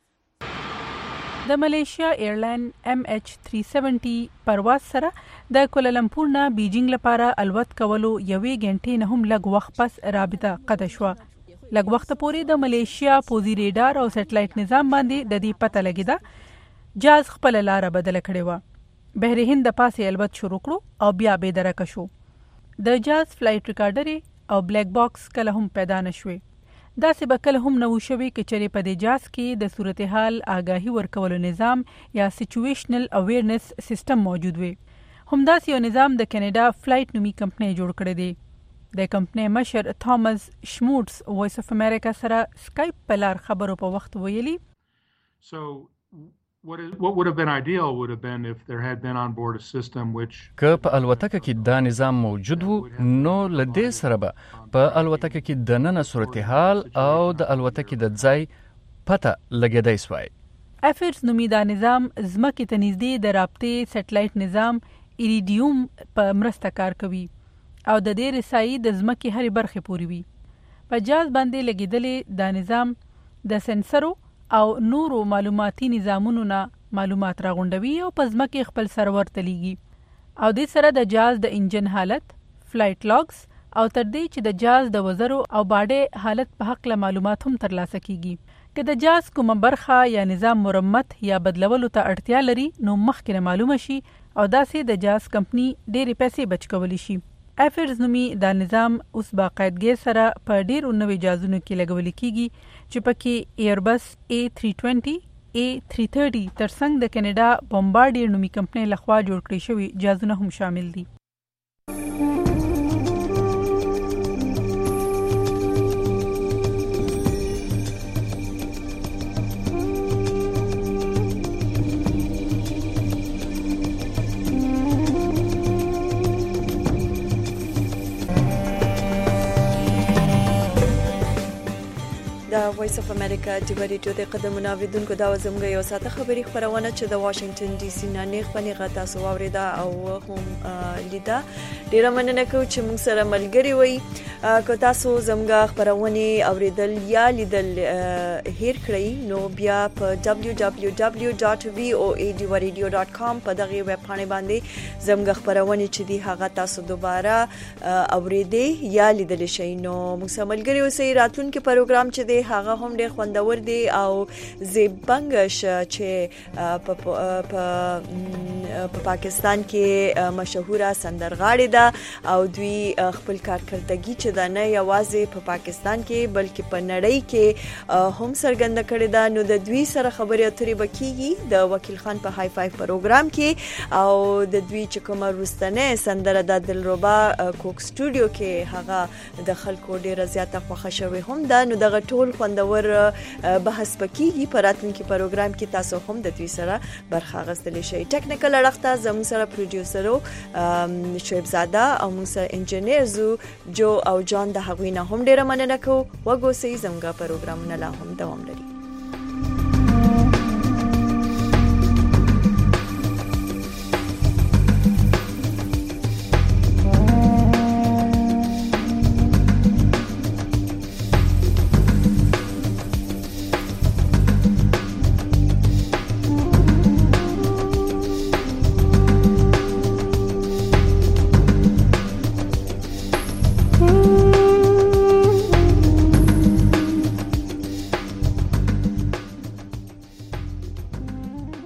د ملیشیا ایرلاین MH370 پرواز سره د کوالالمپور نه بیجینګ لپاره الوت کولو یوې غنټې نه هم لږ وخت پس رابطه قطع شوه لږ وخت پورې د ملیشیا پوزي ریډار او سټلایټ نظام باندې د دې پته لګیده جاز خپل لار بدل کړې و بحر هند د پاسه الوت شروع کړو او بیا به درک شو د جاز فلایټ ریکارډر او بلیک باکس کله هم پیدا نشوي دا سه بکل هم نو شوي چې چرې په دې جاز کې د صورتحال آگاهي ورکولو نظام یا سچويشنل اویرنس سیستم موجود وي همداس یو نظام د کینیډا فلایټ نومي کمپنۍ جوړ کړی دی د کمپنۍ مشر توماس شموټس وایس اف امریکا سره سکایپ په لار خبرو په وخت ویلي What would have been ideal would have been if there had been on board a system which که په الوتکه کې دا نظام موجود وو نو لدې سره به په الوتکه کې د نن صورتحال او د الوتکې د ځای پته لګیدای سوای افیرز نومي دا نظام زمکه ته نږدې د رابطې سټلایټ نظام ایریډیوم په مرسته کار کوي او د دې رسایي د زمکه هرې برخه پوري وي په جاز باندې لګیدلې دا نظام د سنسرو او نورو معلوماتي نظامونو نه معلومات راغونډوي او په ځمکه خپل سرور ته لیږي او د سره د جاز د انجن حالت فلایټ لاګز او تر دې چې د جاز د وزرو او باډې حالت په حق له معلومات هم ترلاسه کیږي که د جاز کومه برخه یا نظام مرمت یا بدلولو ته اړتیا لري نو مخکې معلومه شي او داسې د جاز کمپنی ډېرې پیسې بچ کولی شي افیرز نومي دا نظام اوس باقاعدګۍ سره په ډېرو نوې جازونو کې لګول کیږي چې پکې ایربس A320 A330 ترڅنګ د کینیډا بمبارډیر نومي کمپنۍ لخوا جوړ کړی شوی جازونه هم شامل دي وایس اف امریکا د ریډیو د قدمونو اوریدونکو دا زموږ یو ساته خبري خبرونه چې د واشنگټن ډي سي نه نیغ پنیغه تاسو اوریدا او هم لیدا ډیره مننه کوم چې موږ سره ملګری وي که تاسو زموږ خبرونه اوریدل یا لیدل هیر کړئ نو بیا په www.voaradio.com په دغه ویب پاڼه باندې زموږ خبرونه چې دی هغه تاسو دوباره اوریدي یا لیدل شئ نو موږ سره ملګری اوسئ راتلونکي پروګرام چې دی هغه هم ډېر خوندور دي او زیبنګش چې په پاکستان کې مشهوره سندرغاړې ده او دوی خپل کارکردګي چې دا نه یوازې په پاکستان کې بلکې په نړۍ کې هم څرګنده کړې ده. نو د دوی سره خبرې اترې به کیږي د وکیل خان په های فایو پروګرام کې او د دوی چې کومه وروستنۍ سندره د دلربا کوک سټوډیو کې هغه د خلکو ډیره زیاته خوښه شوې هم ده. نو دغه ټول خوندور بحث پکېږي په راتلونکي پروګرام کې. تاسو هم د دوی سره برخه اخیستلی شئ. ټیکنیکل اړخ ته زموږ سره پروډیوسر شعیب زاده او موږ سره انجینیر جو او جان د هغوی نه هم ډیره مننه کوو. وګورئ زموږ پروګرامونه لا هم دوام لري.